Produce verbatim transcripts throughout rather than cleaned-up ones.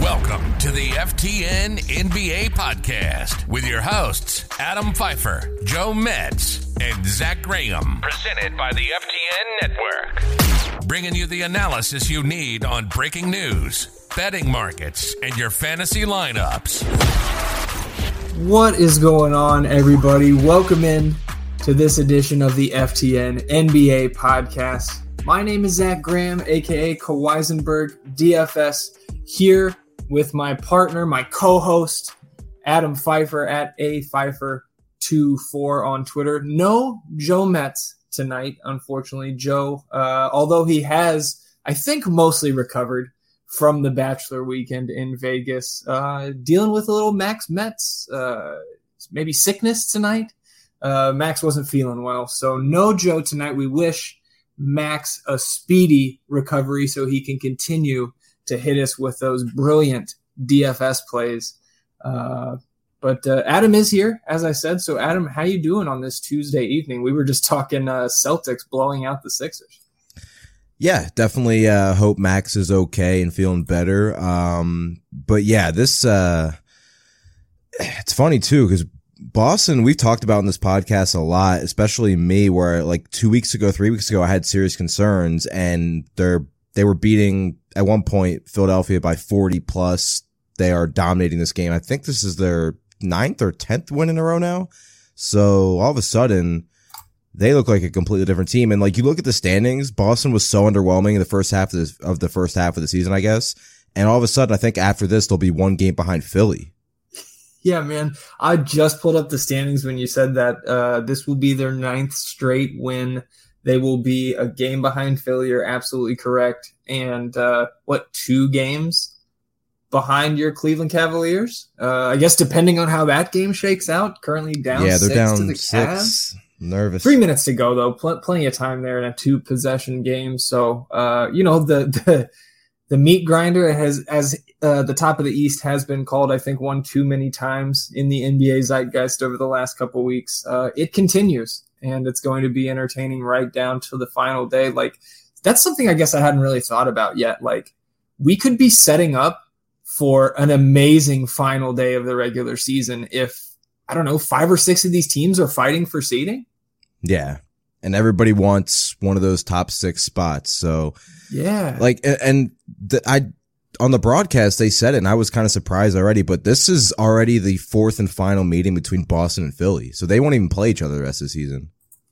Welcome to the F T N N B A podcast with your hosts, Adam Pfeiffer, Joe Metz, and Zach Graham. Presented by the F T N Network. Bringing you the analysis you need on breaking news, betting markets, and your fantasy lineups. What is going on, everybody? Welcome in to this edition of the F T N N B A podcast. My name is Zach Graham, a k a. Kaweisenberg, D F S, here with my partner, my co-host, Adam Pfeiffer at a Pfeiffer twenty-four on Twitter. No Joe Metz tonight, unfortunately. Joe, uh, although he has, I think, mostly recovered from the Bachelor weekend in Vegas, uh, dealing with a little Max Metz, uh, maybe sickness tonight. Uh, Max wasn't feeling well, so no Joe tonight. We wish Max a speedy recovery so he can continue to hit us with those brilliant D F S plays. Uh, but uh, Adam is here, as I said. So, Adam, how you doing on this Tuesday evening? We were just talking uh, Celtics blowing out the Sixers. Yeah, definitely uh, hope Max is okay and feeling better. Um, but, yeah, this uh, – it's funny, too, because Boston, we've talked about in this podcast a lot, especially me, where like two weeks ago, three weeks ago, I had serious concerns, and they're they were beating at one point Philadelphia by forty plus. They are dominating this game. I think this is their ninth or tenth win in a row now. So all of a sudden, they look like a completely different team. And like you look at the standings, Boston was so underwhelming in the first half of, this, of the first half of the season, I guess. And all of a sudden, I think after this, they'll be one game behind Philly. Yeah, man. I just pulled up the standings when you said that. Uh, this will be their ninth straight win. They will be a game behind Philly. You're absolutely correct. And uh, what, two games behind your Cleveland Cavaliers? Uh, I guess depending on how that game shakes out, currently down yeah, they're six down to the six. Cavs. Nervous. Three minutes to go, though. Pl- plenty of time there in a two-possession game. So, uh, you know, the the the meat grinder has, as uh, the top of the East has been called, I think, one too many times in the N B A zeitgeist over the last couple of weeks. Uh, it continues, and it's going to be entertaining right down to the final day. Like, that's something I guess I hadn't really thought about yet. Like, we could be setting up for an amazing final day of the regular season if, I don't know, five or six of these teams are fighting for seeding. Yeah. And everybody wants one of those top six spots. So yeah, like, and the, I, on the broadcast, they said it and I was kind of surprised already, but this is already the fourth and final meeting between Boston and Philly. So they won't even play each other the rest of the season.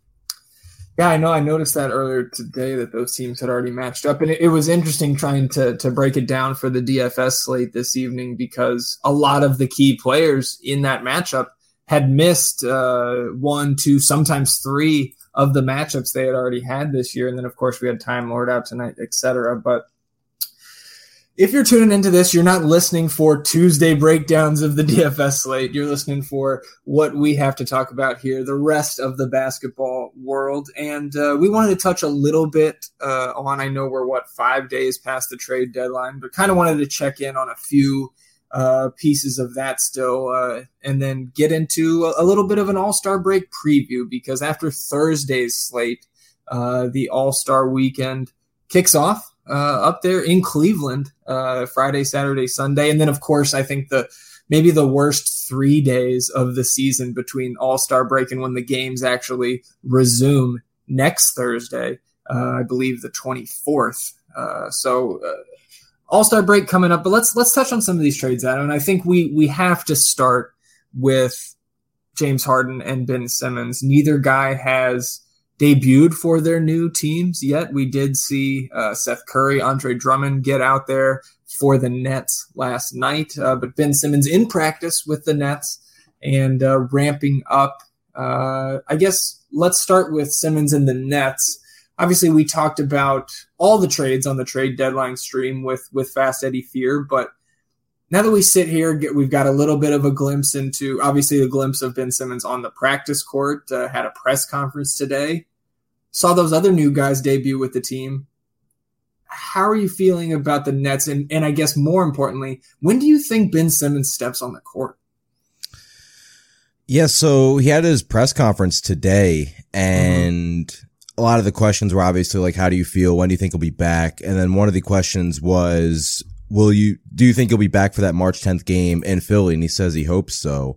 Yeah, I know. I noticed that earlier today that those teams had already matched up. And it, it was interesting trying to, to break it down for the D F S slate this evening because a lot of the key players in that matchup had missed uh, one, two, sometimes three of the matchups they had already had this year. And then, of course, we had Time Lord out tonight, et cetera. But if you're tuning into this, you're not listening for Tuesday breakdowns of the D F S slate. You're listening for what we have to talk about here, the rest of the basketball world. And uh, we wanted to touch a little bit uh, on, I know we're, what, five days past the trade deadline, but kind of wanted to check in on a few uh, pieces of that still uh, and then get into a, a little bit of an All-Star break preview because after Thursday's slate, uh, the All-Star weekend kicks off. Uh, up there in Cleveland, uh, Friday, Saturday, Sunday. And then, of course, I think the maybe the worst three days of the season between All-Star break and when the games actually resume next Thursday, uh, I believe the twenty-fourth. Uh, so uh, All-Star break coming up. But let's let's touch on some of these trades, Adam. And I think we we have to start with James Harden and Ben Simmons. Neither guy has debuted for their new teams yet. We did see uh, Seth Curry, Andre Drummond get out there for the Nets last night, uh, but Ben Simmons in practice with the Nets and uh, ramping up. Uh, I guess let's start with Simmons and the Nets. Obviously, we talked about all the trades on the trade deadline stream with, with Fast Eddie Fear, but now that we sit here, we've got a little bit of a glimpse into, obviously, a glimpse of Ben Simmons on the practice court, uh, had a press conference today. Saw those other new guys debut with the team. How are you feeling about the Nets? And, and I guess more importantly, when do you think Ben Simmons steps on the court? Yeah, so he had his press conference today, and mm-hmm. a lot of the questions were obviously like, how do you feel? When do you think he'll be back? And then one of the questions was, will you, do you think he'll be back for that March tenth game in Philly? And he says he hopes so.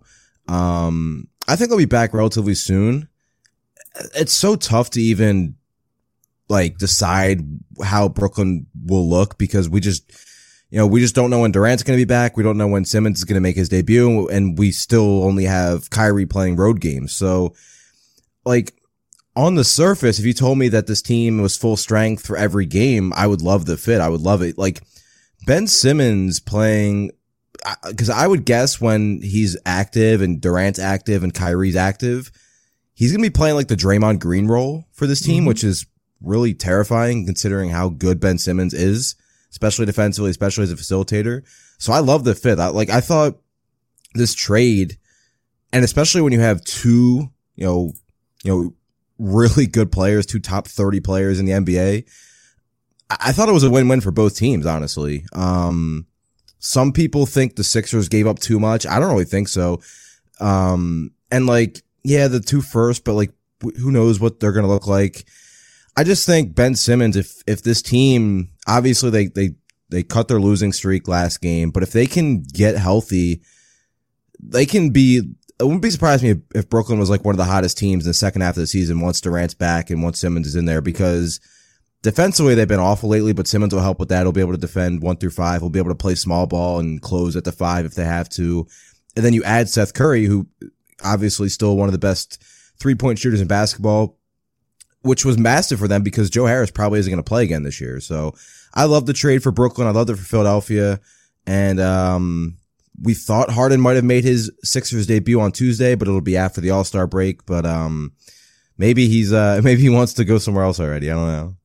Um, I think he'll be back relatively soon. It's so tough to even like decide how Brooklyn will look because we just, you know, we just don't know when Durant's going to be back. We don't know when Simmons is going to make his debut, and we still only have Kyrie playing road games. So, like, on the surface, if you told me that this team was full strength for every game, I would love the fit. I would love it. Like, Ben Simmons playing, because I would guess when he's active and Durant's active and Kyrie's active, he's going to be playing like the Draymond Green role for this team, mm-hmm. which is really terrifying considering how good Ben Simmons is, especially defensively, especially as a facilitator. So I love the fit. I, like, I thought this trade, and especially when you have two, you know, you know, really good players, two top thirty players in the N B A, I, I thought it was a win-win for both teams, honestly. Um, some people think the Sixers gave up too much. I don't really think so. Um, and like, yeah, the two first, but like, who knows what they're going to look like. I just think Ben Simmons, if, if this team, obviously they, they, they cut their losing streak last game, but if they can get healthy, they can be, it wouldn't be surprised me if, if Brooklyn was like one of the hottest teams in the second half of the season once Durant's back and once Simmons is in there, because defensively they've been awful lately, but Simmons will help with that. He'll be able to defend one through five. He'll be able to play small ball and close at the five if they have to. And then you add Seth Curry, who obviously still one of the best three-point shooters in basketball, which was massive for them because Joe Harris probably isn't going to play again this year. So I love the trade for Brooklyn. I loved it for Philadelphia. And, um, we thought Harden might have made his Sixers debut on Tuesday, but it'll be after the All-Star break. But, um, maybe he's, uh, maybe he wants to go somewhere else already. I don't know.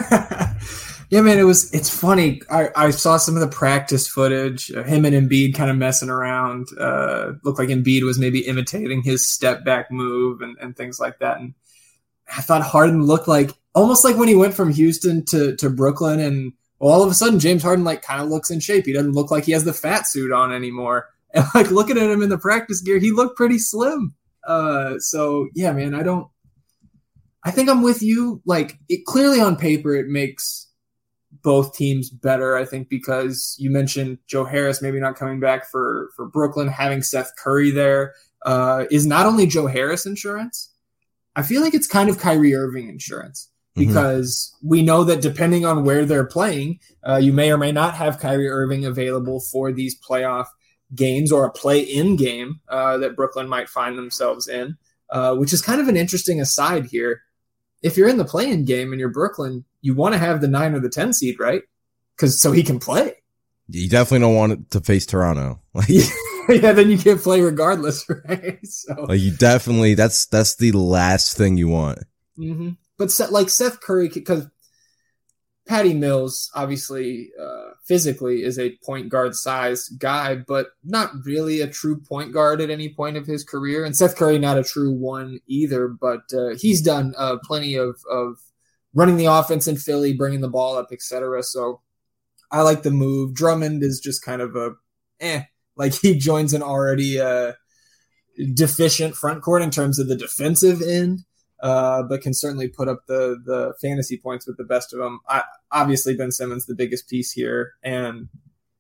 Yeah, man, it was, it's funny. I, I saw some of the practice footage, uh, him and Embiid kind of messing around. Uh, looked like Embiid was maybe imitating his step back move and, and things like that. And I thought Harden looked like almost like when he went from Houston to, to Brooklyn, and well, all of a sudden James Harden like kind of looks in shape. He doesn't look like he has the fat suit on anymore. And like looking at him in the practice gear, he looked pretty slim. Uh, so yeah, man, I don't, I think I'm with you. Like it clearly on paper, it makes both teams better. I think because you mentioned Joe Harris maybe not coming back for, for Brooklyn, having Seth Curry there uh, is not only Joe Harris insurance. I feel like it's kind of Kyrie Irving insurance because mm-hmm. we know that depending on where they're playing, uh, you may or may not have Kyrie Irving available for these playoff games or a play-in game uh, that Brooklyn might find themselves in, uh, which is kind of an interesting aside here. If you're in the play-in game and you're Brooklyn, you want to have the nine or the ten seed, right? Because so he can play. You definitely don't want it to face Toronto. Like, yeah, then you can't play regardless, right? So like you definitely that's that's the last thing you want. Mm-hmm. But Seth, like Seth Curry, because Patty Mills obviously uh, physically is a point guard size guy, but not really a true point guard at any point of his career. And Seth Curry not a true one either, but uh, he's done uh, plenty of of running the offense in Philly, bringing the ball up, et cetera. So I like the move. Drummond is just kind of a eh. Like he joins an already uh, deficient front court in terms of the defensive end, uh, but can certainly put up the the fantasy points with the best of them. I, obviously, Ben Simmons the biggest piece here, and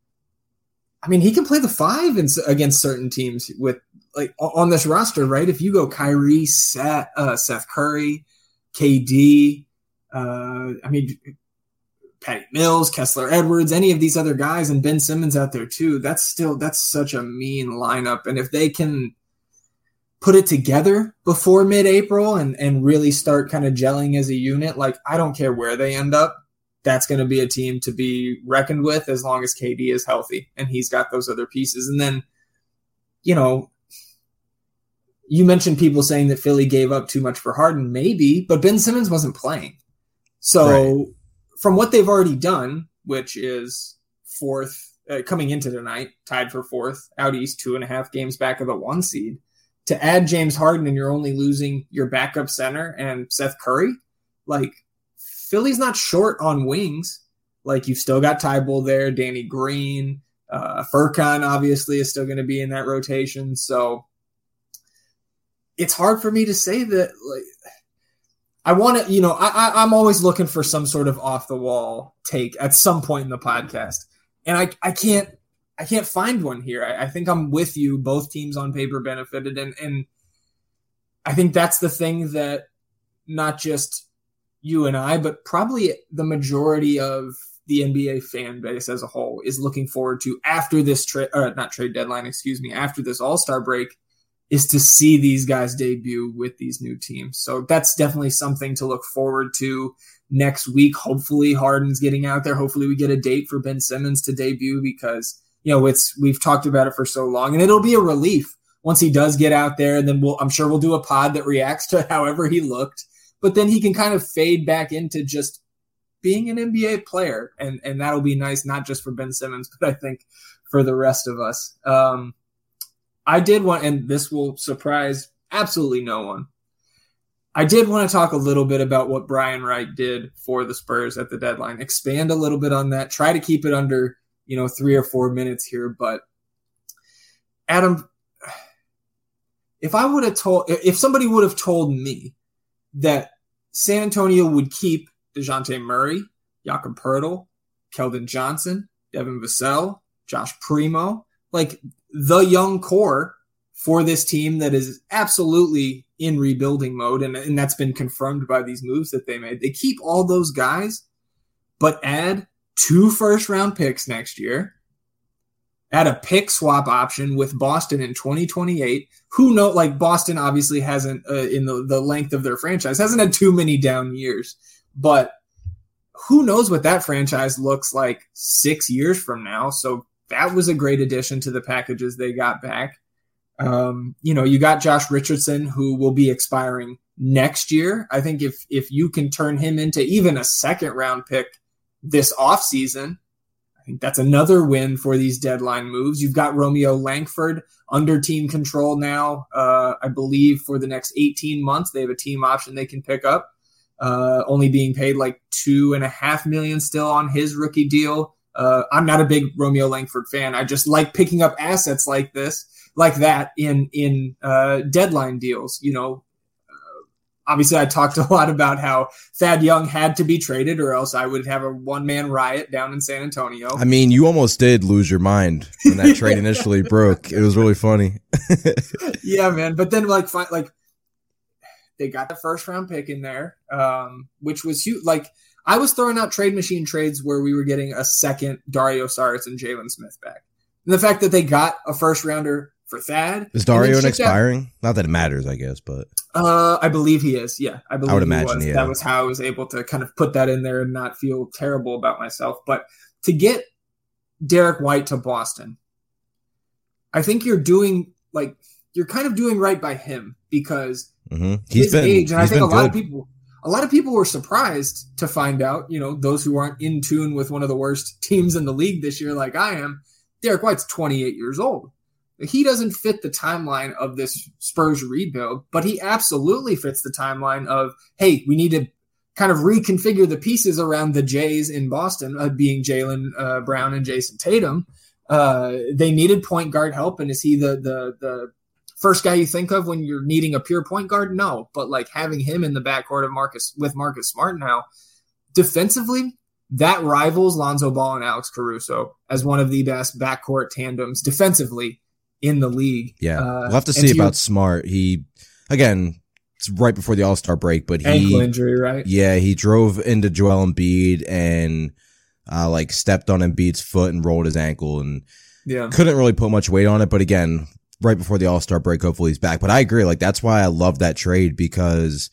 I mean he can play the five in, against certain teams with like on this roster, right? If you go Kyrie, Seth, uh, Seth Curry, K D, uh, I mean. Patty Mills, Kessler Edwards, any of these other guys, and Ben Simmons out there too. That's still, that's such a mean lineup. And if they can put it together before mid-April and, and really start kind of gelling as a unit, like I don't care where they end up, that's going to be a team to be reckoned with as long as K D is healthy and he's got those other pieces. And then, you know, you mentioned people saying that Philly gave up too much for Harden, maybe, but Ben Simmons wasn't playing. So, right. From what they've already done, which is fourth, uh, coming into tonight, tied for fourth, out east, two and a half games back of the one seed, to add James Harden and you're only losing your backup center and Seth Curry, like Philly's not short on wings. Like you've still got Tybalt there, Danny Green, uh, Furkan obviously is still going to be in that rotation. So it's hard for me to say that, like, I want to, you know, I, I, I'm always looking for some sort of off the wall take at some point in the podcast. And I, I can't, I can't find one here. I, I think I'm with you. Both teams on paper benefited. And, and I think that's the thing that not just you and I, but probably the majority of the N B A fan base as a whole is looking forward to after this trade, or not trade deadline, excuse me, after this All-Star break, is to see these guys debut with these new teams. So that's definitely something to look forward to next week. Hopefully Harden's getting out there. Hopefully we get a date for Ben Simmons to debut because, you know, it's, we've talked about it for so long, and it'll be a relief once he does get out there. And then we'll, I'm sure we'll do a pod that reacts to however he looked, but then he can kind of fade back into just being an N B A player. And, and that'll be nice, not just for Ben Simmons, but I think for the rest of us. Um, I did want, and this will surprise absolutely no one, I did want to talk a little bit about what Brian Wright did for the Spurs at the deadline. Expand a little bit on that. Try to keep it under, you know, three or four minutes here. But Adam, if I would have told, if somebody would have told me that San Antonio would keep DeJounte Murray, Jakob Poeltl, Keldon Johnson, Devin Vassell, Josh Primo, like the young core for this team that is absolutely in rebuilding mode, and, and that's been confirmed by these moves that they made. They keep all those guys, but add two first-round picks next year, add a pick swap option with Boston in twenty twenty-eight. Who knows? Like, Boston obviously hasn't, uh, in the, the length of their franchise, hasn't had too many down years, but who knows what that franchise looks like six years from now. So that was a great addition to the packages they got back. Um, you know, you got Josh Richardson, who will be expiring next year. I think if if you can turn him into even a second round pick this offseason, I think that's another win for these deadline moves. You've got Romeo Langford under team control now. Uh, I believe for the next eighteen months, they have a team option they can pick up, uh, only being paid like two and a half million still on his rookie deal. Uh, I'm not a big Romeo Langford fan. I just like picking up assets like this, like that in, in, uh, deadline deals. You know, uh, obviously I talked a lot about how Thad Young had to be traded or else I would have a one man riot down in San Antonio. I mean, you almost did lose your mind when that trade initially broke. It was really funny. Yeah, man. But then like, fi- like they got the first round pick in there, um, which was huge. Like, I was throwing out trade machine trades where we were getting a second Dario Saric and Jalen Smith back. And the fact that they got a first rounder for Thad. Is Dario expiring? Out, Not that it matters, I guess, but. Uh, I believe he is. Yeah, I believe I would he imagine, was. yeah. That was how I was able to kind of put that in there and not feel terrible about myself. But to get Derek White to Boston, I think you're doing, like, you're kind of doing right by him because mm-hmm. he's his been, age, and I think a lot good. of people. A lot of people were surprised to find out, you know, those who aren't in tune with one of the worst teams in the league this year, like I am, Derek White's twenty-eight years old. He doesn't fit the timeline of this Spurs rebuild, but he absolutely fits the timeline of, hey, we need to kind of reconfigure the pieces around the Jays in Boston, uh, being Jaylen uh, Brown and Jason Tatum. Uh, they needed point guard help, and is he the the the first guy you think of when you're needing a pure point guard? No, but like having him in the backcourt of Marcus with Marcus Smart now, defensively, that rivals Lonzo Ball and Alex Caruso as one of the best backcourt tandems defensively in the league. Yeah, uh, we'll have to see to about your, Smart. He, again, it's right before the All-Star break, but he ankle injury, right? Yeah, he drove into Joel Embiid and uh, like stepped on Embiid's foot and rolled his ankle, and yeah, couldn't really put much weight on it. But again, right before the All-Star break, hopefully he's back. But I agree. Like, that's why I love that trade, because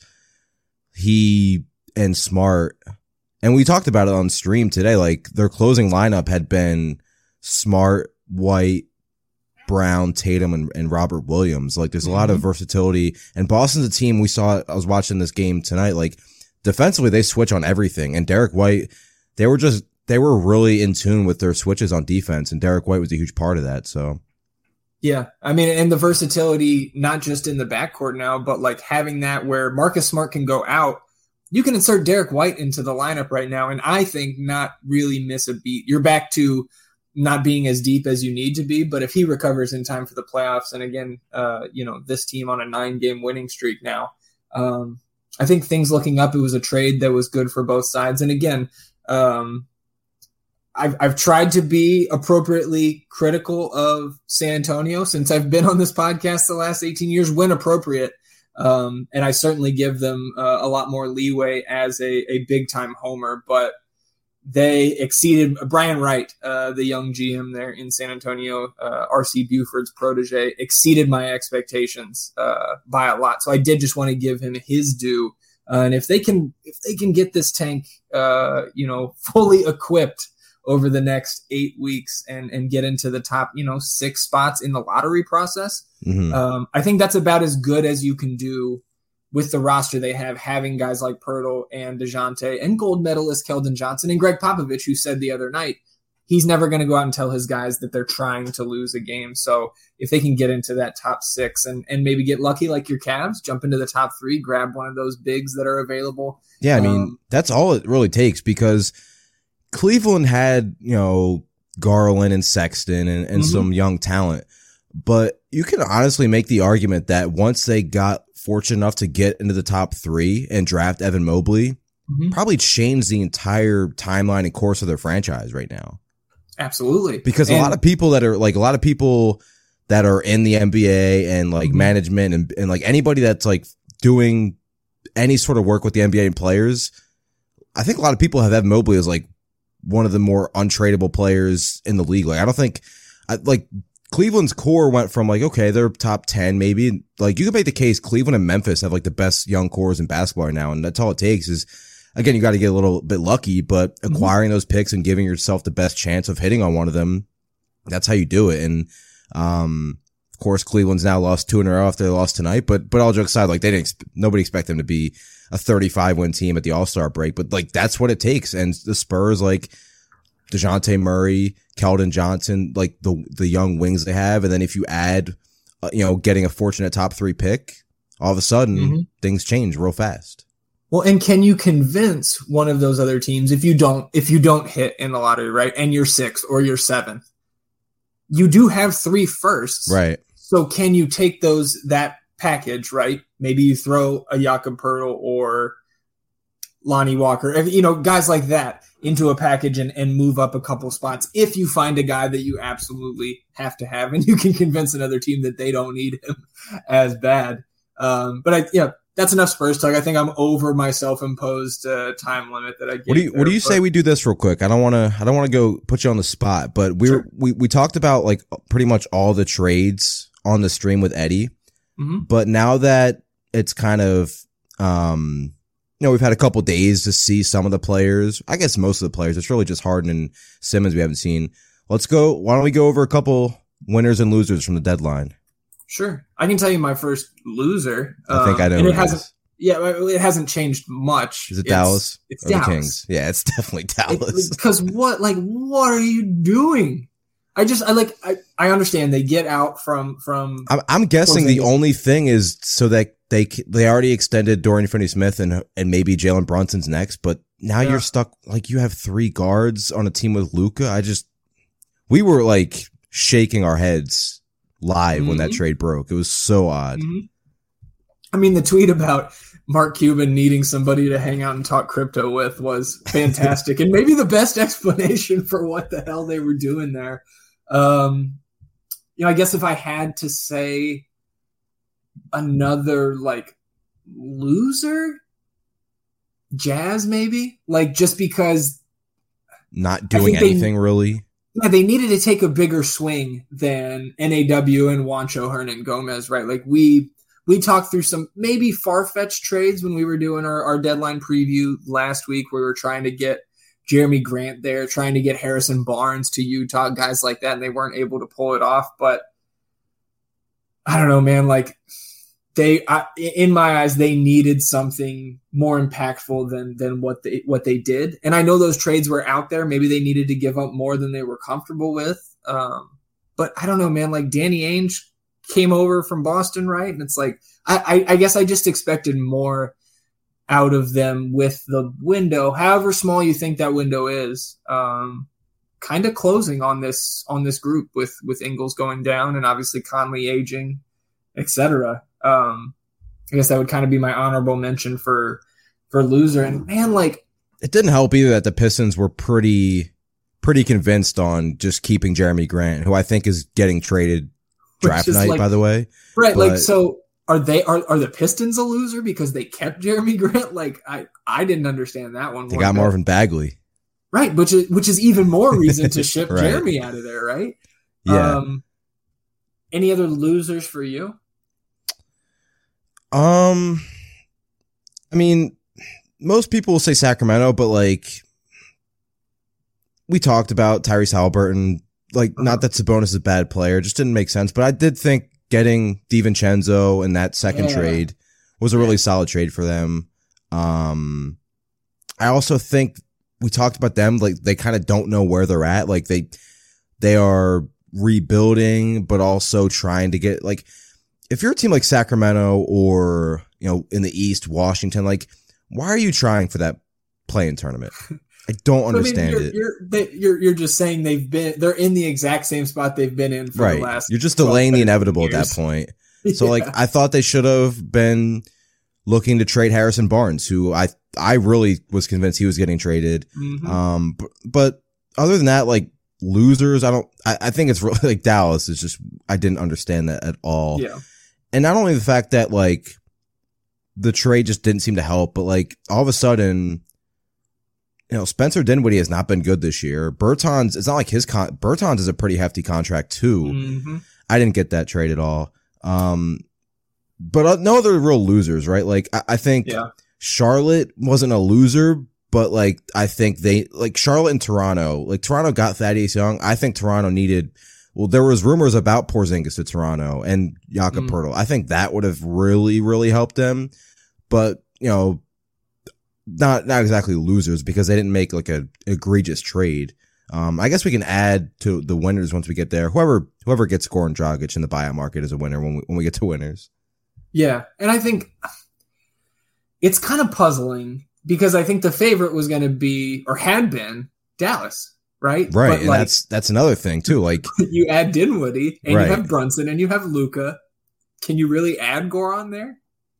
he and Smart, and we talked about it on stream today, like their closing lineup had been Smart, White, Brown, Tatum, and, and Robert Williams. Like, there's a lot of versatility. And Boston's a team we saw, I was watching this game tonight, like defensively, they switch on everything. And Derek White, they were just, they were really in tune with their switches on defense. And Derek White was a huge part of that. So. Yeah, I mean, and the versatility, not just in the backcourt now, but like having that where Marcus Smart can go out, you can insert Derek White into the lineup right now, and I think not really miss a beat. You're back to not being as deep as you need to be, but if he recovers in time for the playoffs, and again, uh, you know, this team on a nine-game winning streak now, um, I think things looking up, it was a trade that was good for both sides. And again, um, I've I've tried to be appropriately critical of San Antonio since I've been on this podcast the last eighteen years, when appropriate. Um, and I certainly give them uh, a lot more leeway as a, a big time homer, but they exceeded Brian Wright, uh, the young G M there in San Antonio, uh, R C Buford's protege, exceeded my expectations uh, by a lot. So I did just want to give him his due. Uh, and if they can, if they can get this tank, uh, you know, fully equipped over the next eight weeks and, and get into the top, you know, six spots in the lottery process. Mm-hmm. Um, I think that's about as good as you can do with the roster they have, having guys like Pirtle and DeJounte and gold medalist Keldon Johnson and Greg Popovich, who said the other night, he's never going to go out and tell his guys that they're trying to lose a game. So if they can get into that top six and, and maybe get lucky like your Cavs, jump into the top three, grab one of those bigs that are available. Yeah, I mean, um, that's all it really takes, because Cleveland had, you know, Garland and Sexton and, and mm-hmm. some young talent. But you can honestly make the argument that once they got fortunate enough to get into the top three and draft Evan Mobley, mm-hmm. probably changed the entire timeline and course of their franchise right now. Absolutely. Because and- a lot of people that are like a lot of people that are in the N B A and like mm-hmm. management and, and like anybody that's like doing any sort of work with the N B A and players, I think a lot of people have Evan Mobley as like one of the more untradeable players in the league. Like, I don't think I, like Cleveland's core went from like, okay, they're top ten, maybe. Like, you can make the case Cleveland and Memphis have like the best young cores in basketball right now. And that's all it takes is, again, you got to get a little bit lucky, but acquiring mm-hmm. those picks and giving yourself the best chance of hitting on one of them, that's how you do it. And, um, of course, Cleveland's now lost two in a row after they lost tonight, but, but all jokes aside, like they didn't, nobody expect them to be a thirty-five win team at the All-Star break, but like that's what it takes. And the Spurs, like DeJounte Murray, Keldon Johnson, like the, the young wings they have. And then if you add, uh, you know, getting a fortunate top three pick, all of a sudden mm-hmm. things change real fast. Well, and can you convince one of those other teams if you don't, if you don't hit in the lottery, right? And you're sixth or you're seventh, you do have three firsts. Right. So can you take those, that package, right? Maybe you throw a Jakob Poeltl or Lonnie Walker, you know, guys like that into a package and, and move up a couple spots if you find a guy that you absolutely have to have and you can convince another team that they don't need him as bad. Um, but I, yeah, that's enough Spurs talk. I think I'm over my self-imposed uh, time limit that I gave. What do you, there, what do you but- say we do this real quick? I don't want to, I don't want to go put you on the spot, but we Sure. we, we talked about like pretty much all the trades on the stream with Eddie. Mm-hmm. But now that it's kind of, um, you know, we've had a couple days to see some of the players. I guess most of the players. It's really just Harden and Simmons we haven't seen. Let's go. Why don't we go over a couple winners and losers from the deadline? Sure. I can tell you my first loser. I think um, I know. And who it it hasn't. is. Yeah, it hasn't changed much. Is it It's- Dallas? It's Or Dallas. the Kings? Yeah, it's definitely Dallas. Because what, like, what are you doing? I just, I like, I, I understand they get out from, from. I'm, I'm guessing the Porzingis. only thing is so that they they already extended Dorian Finney-Smith and and maybe Jalen Brunson's next, but now Yeah. you're stuck. Like you have three guards on a team with Luka. I just we were like shaking our heads live mm-hmm. when that trade broke. It was so odd. Mm-hmm. I mean, the tweet about Mark Cuban needing somebody to hang out and talk crypto with was fantastic, and maybe the best explanation for what the hell they were doing there. Um, you know, I guess if I had to say another like loser, Jazz maybe, like just because Not doing anything they, really. Yeah, they needed to take a bigger swing than N A W and Juancho Hernan Gomez, right? Like we we talked through some maybe far-fetched trades when we were doing our, our deadline preview last week, where we were trying to get Jeremy Grant there, trying to get Harrison Barnes to Utah, guys like that, and they weren't able to pull it off. But I don't know, man. Like they, I, in my eyes, they needed something more impactful than than what they what they did. And I know those trades were out there. Maybe they needed to give up more than they were comfortable with. Um, but I don't know, man. Like Danny Ainge came over from Boston, right? And it's like I, I, I guess I just expected more out of them with the window, however small you think that window is, um, kind of closing on this on this group with with Ingles going down and obviously Conley aging, et cetera. Um, I guess that would kind of be my honorable mention for for loser. And man, like It didn't help either that the Pistons were pretty pretty convinced on just keeping Jeremy Grant, who I think is getting traded draft night, like, by the way. Right. But, like, so are they, are, are the Pistons a loser because they kept Jeremy Grant? Like, I, I didn't understand that one. They got bit. Marvin Bagley. Right. Which is, which is even more reason to ship right. Jeremy out of there. Right. Yeah. Um, any other losers for you? Um, I mean, most people will say Sacramento, but like we talked about Tyrese Halliburton, like uh-huh. not that Sabonis is a bad player, just didn't make sense. But I did think getting DiVincenzo in that second yeah. trade was a really solid trade for them. Um, I also think we talked about them, like they kind of don't know where they're at. Like they, they are rebuilding, but also trying to get like, if you're a team like Sacramento or, you know, in the East, Washington, like, why are you trying for that play-in tournament? I don't understand so, I mean, you're, it. You're, they, you're you're just saying they've been they're in the exact same spot they've been in for right. the last. You're just delaying the inevitable years. at that point. So, yeah. like, I thought they should have been looking to trade Harrison Barnes, who I I really was convinced he was getting traded. Mm-hmm. Um, but, but other than that, like losers, I don't. I, I think it's really like Dallas is just. I didn't understand that at all. Yeah. And not only the fact that like the trade just didn't seem to help, but like all of a sudden, you know, Spencer Dinwiddie has not been good this year. Bertans, it's not like his con- Bertans is a pretty hefty contract too. Mm-hmm. I didn't get that trade at all. Um, but uh, no other real losers, right? Like I, I think yeah. Charlotte wasn't a loser, but like I think they like Charlotte and Toronto. Like Toronto got Thaddeus Young. I think Toronto needed. Well, there was rumors about Porzingis to Toronto and Jakob mm. Poeltl. I think that would have really, really helped them. But, you know, not not exactly losers because they didn't make like a egregious trade. Um, I guess we can add to the winners once we get there. Whoever whoever gets Goran Dragic in the buyout market is a winner when we when we get to winners. Yeah, and I think it's kind of puzzling because I think the favorite was going to be or had been Dallas. Right, right, but and like, that's that's another thing too. Like you add Dinwiddie, and right. you have Brunson, and you have Luka. Can you really add Goran there?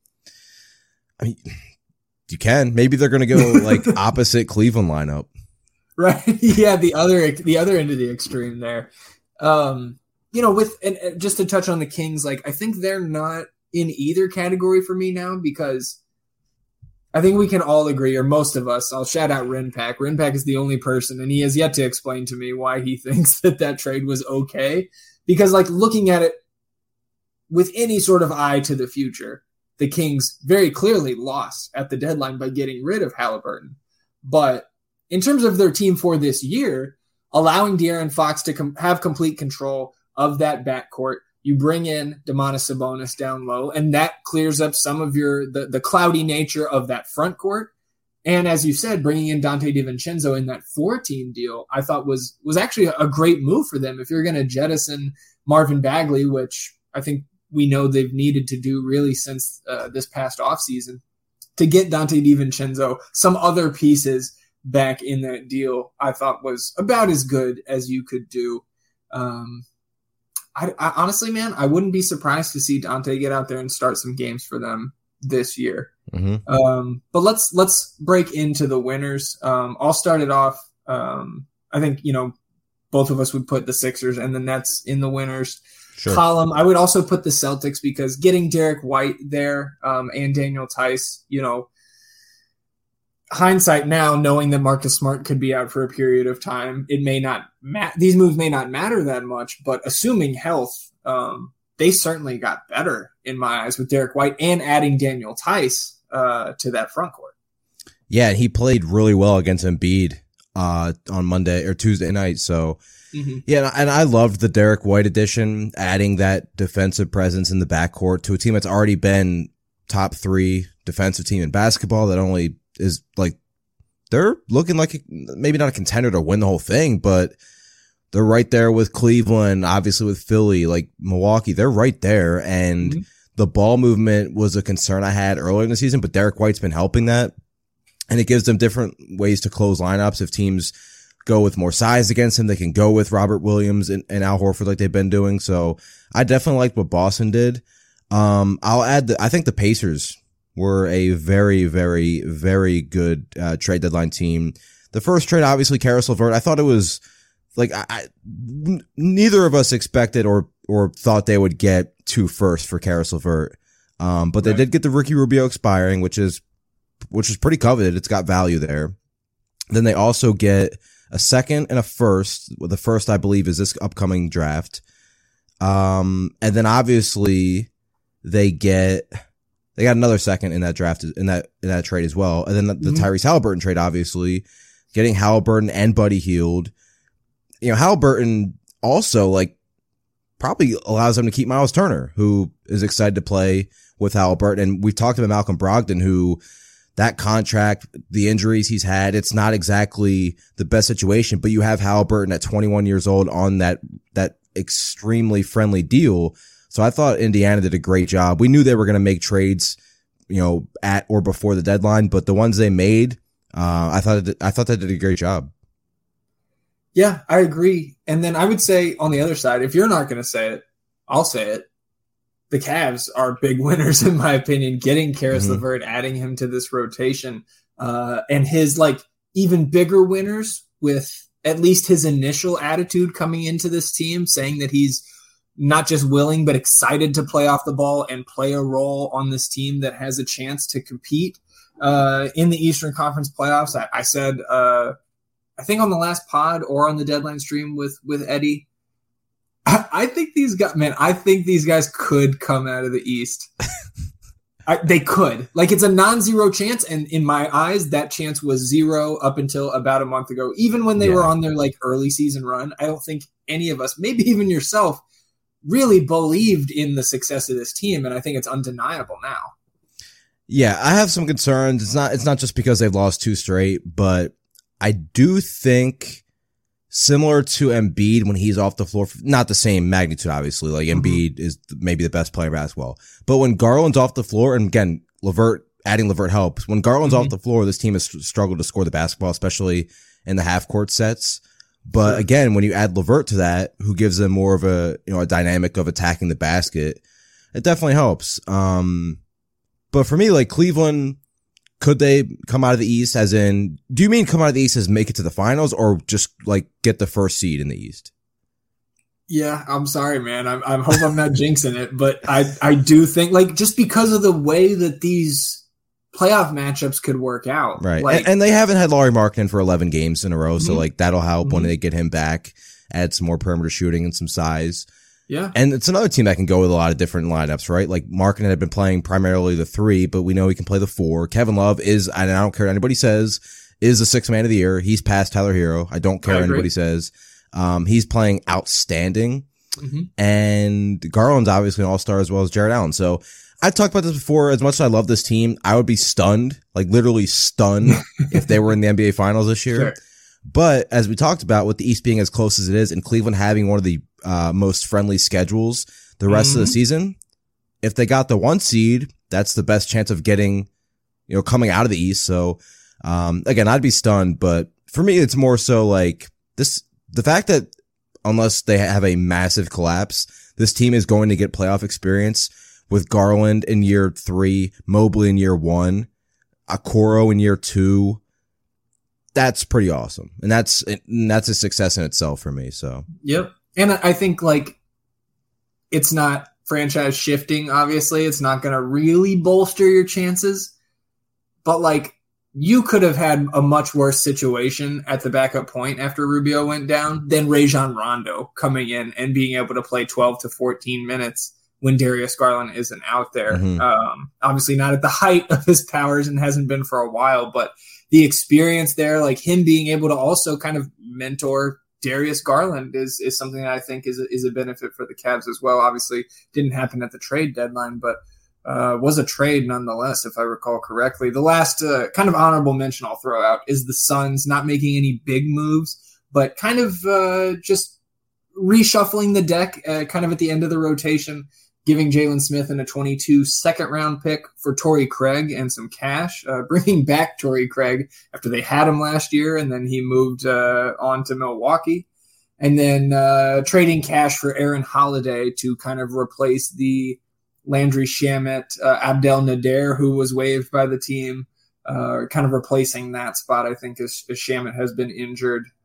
I mean, you can. Maybe they're going to go like opposite Cleveland lineup. Right? Yeah, the other the other end of the extreme there. Um, you know, with and, and just to touch on the Kings, like I think they're not in either category for me now because. I think we can all agree, or most of us, I'll shout out Rinpack. Rinpack is the only person, and he has yet to explain to me why he thinks that that trade was okay. Because, like, looking at it with any sort of eye to the future, the Kings very clearly lost at the deadline by getting rid of Halliburton. But in terms of their team for this year, allowing De'Aaron Fox to com- have complete control of that backcourt, you bring in Domantas Sabonis down low, and that clears up some of your the, the cloudy nature of that front court. And as you said, bringing in Dante DiVincenzo in that four-team deal, I thought was was actually a great move for them. If you're going to jettison Marvin Bagley, which I think we know they've needed to do really since uh, this past offseason, to get Dante DiVincenzo, some other pieces back in that deal, I thought was about as good as you could do. Um, I, I honestly, man, I wouldn't be surprised to see Dante get out there and start some games for them this year. Mm-hmm. Um, but let's let's break into the winners. Um, I'll start it off. Um, I think you know both of us would put the Sixers and the Nets in the winners sure. column. I would also put the Celtics because getting Derek White there um, and Daniel Tice, you know. Hindsight now, knowing that Marcus Smart could be out for a period of time, it may not ma- these moves may not matter that much, but assuming health, um, they certainly got better in my eyes with Derek White and adding Daniel Tice uh, to that front court. Yeah, he played really well against Embiid uh, on Monday or Tuesday night. So, mm-hmm. yeah, and I loved the Derek White addition, adding that defensive presence in the backcourt to a team that's already been top three defensive team in basketball that only is like they're looking like a, maybe not a contender to win the whole thing, but they're right there with Cleveland, obviously with Philly, like Milwaukee. They're right there, and mm-hmm. the ball movement was a concern I had earlier in the season, but Derek White's been helping that, and it gives them different ways to close lineups. If teams go with more size against him, they can go with Robert Williams and, and Al Horford like they've been doing. So I definitely liked what Boston did. Um, I'll add that I think the Pacers were a very, very, very good uh, trade deadline team. The first trade, obviously, Karis LeVert. I thought it was like I, I n- neither of us expected or or thought they would get two firsts for Karis LeVert. Um, but they right. did get the Ricky Rubio expiring, which is which is pretty coveted. It's got value there. Then they also get a second and a first. Well, the first, I believe, is this upcoming draft. Um, and then obviously they get they got another second in that draft in that in that trade as well. And then the, the mm-hmm. Tyrese Halliburton trade, obviously, getting Halliburton and Buddy Hield. You know, Halliburton also like probably allows them to keep Miles Turner, who is excited to play with Halliburton. And we've talked about Malcolm Brogdon, who that contract, the injuries he's had, it's not exactly the best situation, but you have Halliburton at twenty-one years old on that, that extremely friendly deal. So I thought Indiana did a great job. We knew they were going to make trades, you know, at or before the deadline, but the ones they made, uh, I thought, I thought they did a great job. Yeah, I agree. And then I would say on the other side, if you're not going to say it, I'll say it. The Cavs are big winners, in my opinion, getting Karis mm-hmm. LeVert, adding him to this rotation, uh, and his like even bigger winners with at least his initial attitude coming into this team, saying that he's not just willing, but excited to play off the ball and play a role on this team that has a chance to compete uh, in the Eastern Conference playoffs. I, I said, uh, I think on the last pod or on the deadline stream with, with Eddie, I think these guys, man, I think these guys could come out of the East. I, they could. Like, it's a non-zero chance, and in my eyes, that chance was zero up until about a month ago. Even when they yeah. were on their, like, early season run, I don't think any of us, maybe even yourself, really believed in the success of this team, and I think it's undeniable now. Yeah, I have some concerns. It's not, it's not just because they've lost two straight, but I do think similar to Embiid when he's off the floor, not the same magnitude, obviously. Like mm-hmm. Embiid is maybe the best player in basketball. But when Garland's off the floor, and again, LeVert, adding LeVert helps. When Garland's mm-hmm. off the floor, this team has struggled to score the basketball, especially in the half court sets. But sure. again, when you add LeVert to that, who gives them more of a, you know, a dynamic of attacking the basket, it definitely helps. Um, but for me, like Cleveland, could they come out of the East as in, do you mean come out of the East as make it to the finals or just like get the first seed in the East? Yeah, I'm sorry, man. I, I hope I'm not jinxing it, but I, I do think like just because of the way that these playoff matchups could work out. Right. Like, and, and they haven't had Lauri Markkanen for eleven games in a row. Mm-hmm. So like that'll help mm-hmm. when they get him back, add some more perimeter shooting and some size. Yeah. And it's another team that can go with a lot of different lineups, right? Like Markkanen had been playing primarily the three, but we know he can play the four. Kevin Love is, and I don't care what anybody says, is the sixth man of the year. He's past Tyler Hero. I don't care what anybody says. Um, he's playing outstanding. Mm-hmm. And Garland's obviously an all-star as well as Jared Allen. So I've talked about this before. As much as I love this team, I would be stunned, like literally stunned if they were in the N B A finals this year. Sure. But as we talked about, with the East being as close as it is and Cleveland having one of the uh, most friendly schedules the rest mm-hmm. of the season, if they got the one seed, that's the best chance of getting, you know, coming out of the East. So, um, again, I'd be stunned, but for me, it's more so like this, the fact that unless they have a massive collapse, this team is going to get playoff experience with Garland in year three, Mobley in year one, Okoro in year two. That's pretty awesome. And that's, and that's a success in itself for me. So, yep. And I think like it's not franchise shifting. Obviously it's not going to really bolster your chances, but like you could have had a much worse situation at the backup point after Rubio went down than Rajon Rondo coming in and being able to play twelve to fourteen minutes when Darius Garland isn't out there. Mm-hmm. Um, obviously not at the height of his powers and hasn't been for a while, but the experience there, like him being able to also kind of mentor Darius Garland is, is something that I think is a, is a benefit for the Cavs as well. Obviously didn't happen at the trade deadline, but uh, was a trade nonetheless, if I recall correctly. The last uh, kind of honorable mention I'll throw out is the Suns not making any big moves, but kind of uh, just reshuffling the deck uh, kind of at the end of the rotation, giving Jalen Smith and a twenty-two second round pick for Torrey Craig and some cash, uh, bringing back Torrey Craig after they had him last year. And then he moved uh, on to Milwaukee, and then uh, trading cash for Aaron Holiday to kind of replace the Landry Shamet, uh, Abdel Nader, who was waived by the team, uh, kind of replacing that spot. I think as, as Shamet has been injured.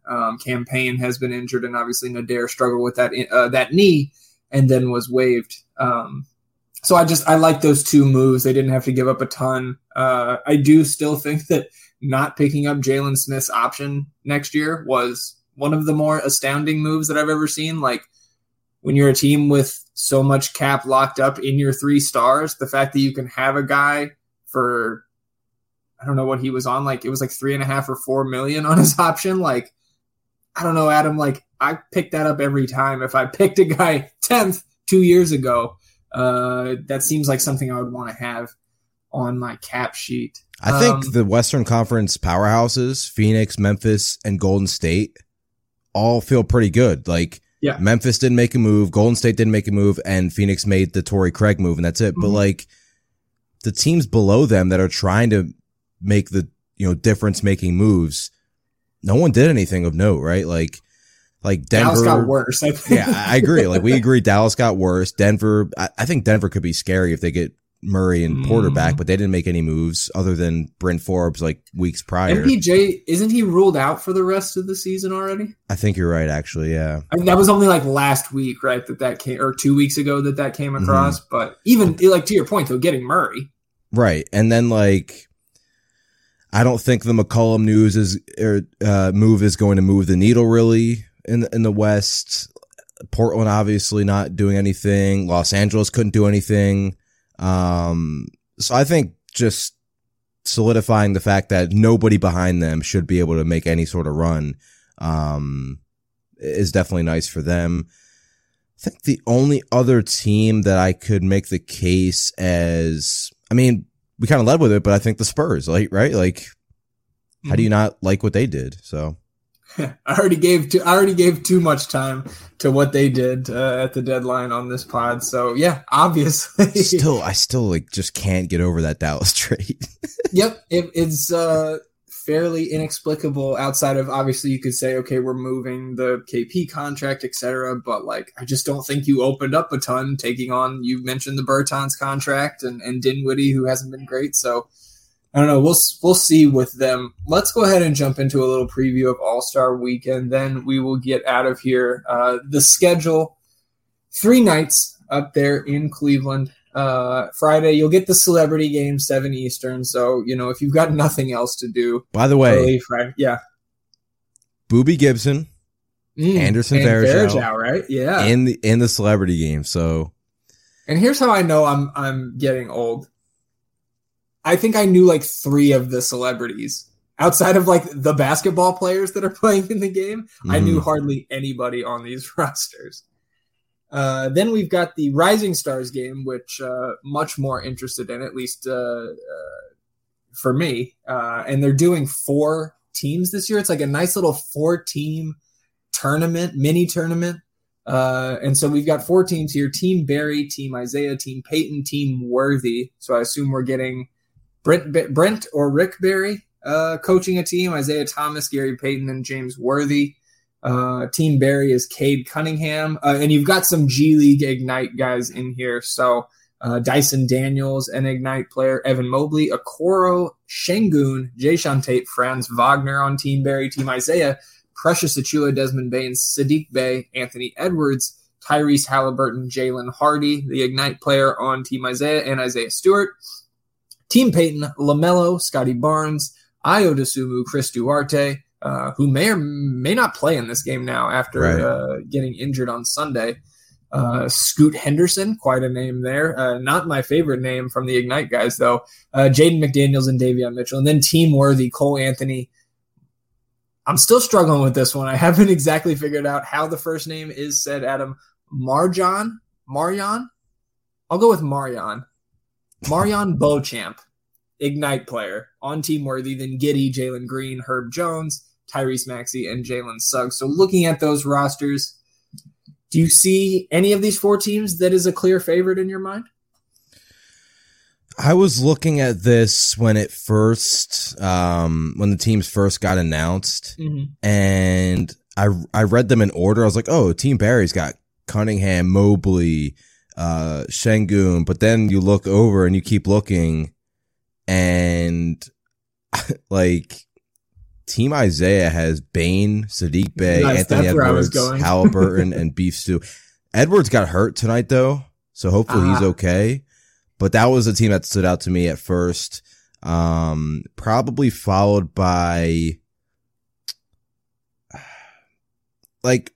Um, Campaign has been injured, and obviously Nader struggled with that uh, that knee, and then was waived. Um, so I just I like those two moves. They didn't have to give up a ton. Uh, I do still think that not picking up Jalen Smith's option next year was one of the more astounding moves that I've ever seen. Like, when you're a team with so much cap locked up in your three stars, the fact that you can have a guy for, I don't know what he was on, like it was like three and a half or four million on his option. Like, I don't know, Adam, like I picked that up every time. If I picked a guy tenth two years ago, uh, that seems like something I would want to have on my cap sheet. I think um, the Western Conference powerhouses, Phoenix, Memphis, and Golden State, all feel pretty good. Like, yeah. Memphis didn't make a move, Golden State didn't make a move, and Phoenix made the Torrey Craig move, and that's it. Mm-hmm. But like the teams below them that are trying to make the, you know, difference making moves, no one did anything of note, right? Like, like Denver Dallas got worse. Yeah, I agree. Like, we agree Dallas got worse. Denver, I, I think Denver could be scary if they get Murray and Porter back, but they didn't make any moves other than Bryn Forbes like weeks prior. M P J, isn't he ruled out for the rest of the season already? I think you're right, actually. Yeah, I mean, that was only like last week, right? That that came, or two weeks ago that that came across. Mm-hmm. But even like to your point, though, getting Murray, right, and then like I don't think the McCollum news is or uh, move is going to move the needle really in the, in the West. Portland obviously not doing anything. Los Angeles couldn't do anything. Um, so I think just solidifying the fact that nobody behind them should be able to make any sort of run, um, is definitely nice for them. I think the only other team that I could make the case as, I mean, we kind of led with it, but I think the Spurs, like, right? Like, how do you not like what they did? So. I already gave too, I already gave too much time to what they did uh, at the deadline on this pod. So yeah, obviously, still I still like just can't get over that Dallas trade. Yep, it, it's uh, fairly inexplicable. Outside of obviously, you could say, okay, we're moving the K P contract, et cetera. But like, I just don't think you opened up a ton taking on. You mentioned the Bertans contract and and Dinwiddie, who hasn't been great. So. I don't know. We'll we'll see with them. Let's go ahead and jump into a little preview of All-Star Weekend. Then we will get out of here. Uh, the schedule, three nights up there in Cleveland. Uh, Friday, you'll get the celebrity game, seven Eastern. So, you know, if you've got nothing else to do. By the way, Friday, yeah. Boobie Gibson, mm, Anderson Varejao, right? Yeah. In the, in the celebrity game. So, and here's how I know I'm I'm getting old. I think I knew like three of the celebrities outside of like the basketball players that are playing in the game. Mm. I knew hardly anybody on these rosters. Uh, then we've got the Rising Stars game, which uh, much more interested in, at least uh, uh, for me. Uh, and they're doing four teams this year. It's like a nice little four-team tournament, mini tournament. Uh, and so we've got four teams here: Team Barry, Team Isaiah, Team Peyton, Team Worthy. So I assume we're getting Brent, Brent or Rick Barry uh, coaching a team, Isaiah Thomas, Gary Payton, and James Worthy. Uh, Team Barry is Cade Cunningham. Uh, and you've got some G League Ignite guys in here. So uh, Dyson Daniels, an Ignite player, Evan Mobley, Okoro, Şengün, Jayshawn Tate, Franz Wagner on Team Barry, Team Isaiah, Precious Achiuwa, Desmond Baines, Sadiq Bey, Anthony Edwards, Tyrese Halliburton, Jalen Hardy, the Ignite player on Team Isaiah, and Isaiah Stewart. Team Peyton, LaMelo, Scotty Barnes, Ayo Dosunmu, Chris Duarte, uh, who may or may not play in this game now after right. uh, getting injured on Sunday. Uh, Scoot Henderson, quite a name there. Uh, not my favorite name from the Ignite guys, though. Uh, Jaden McDaniels and Davion Mitchell. And then Team Worthy, Cole Anthony. I'm still struggling with this one. I haven't exactly figured out how the first name is said, Adam. Marjan? Marion? I'll go with Marion. Marion Beauchamp, Ignite player on Team Worthy, then Giddey, Jalen Green, Herb Jones, Tyrese Maxey, and Jalen Suggs. So looking at those rosters, do you see any of these four teams that is a clear favorite in your mind? I was looking at this when it first, um, when the teams first got announced, mm-hmm. and I I read them in order. I was like, oh, Team Barry's got Cunningham, Mobley, uh, Şengün, but then you look over and you keep looking, and like Team Isaiah has Bane, Sadiq Bey, Nice, Anthony that's where I was Edwards, going. Halliburton, and Beef Stew. Edwards got hurt tonight, though, so hopefully Ah. he's okay. But that was a team that stood out to me at first. Um, probably followed by, like,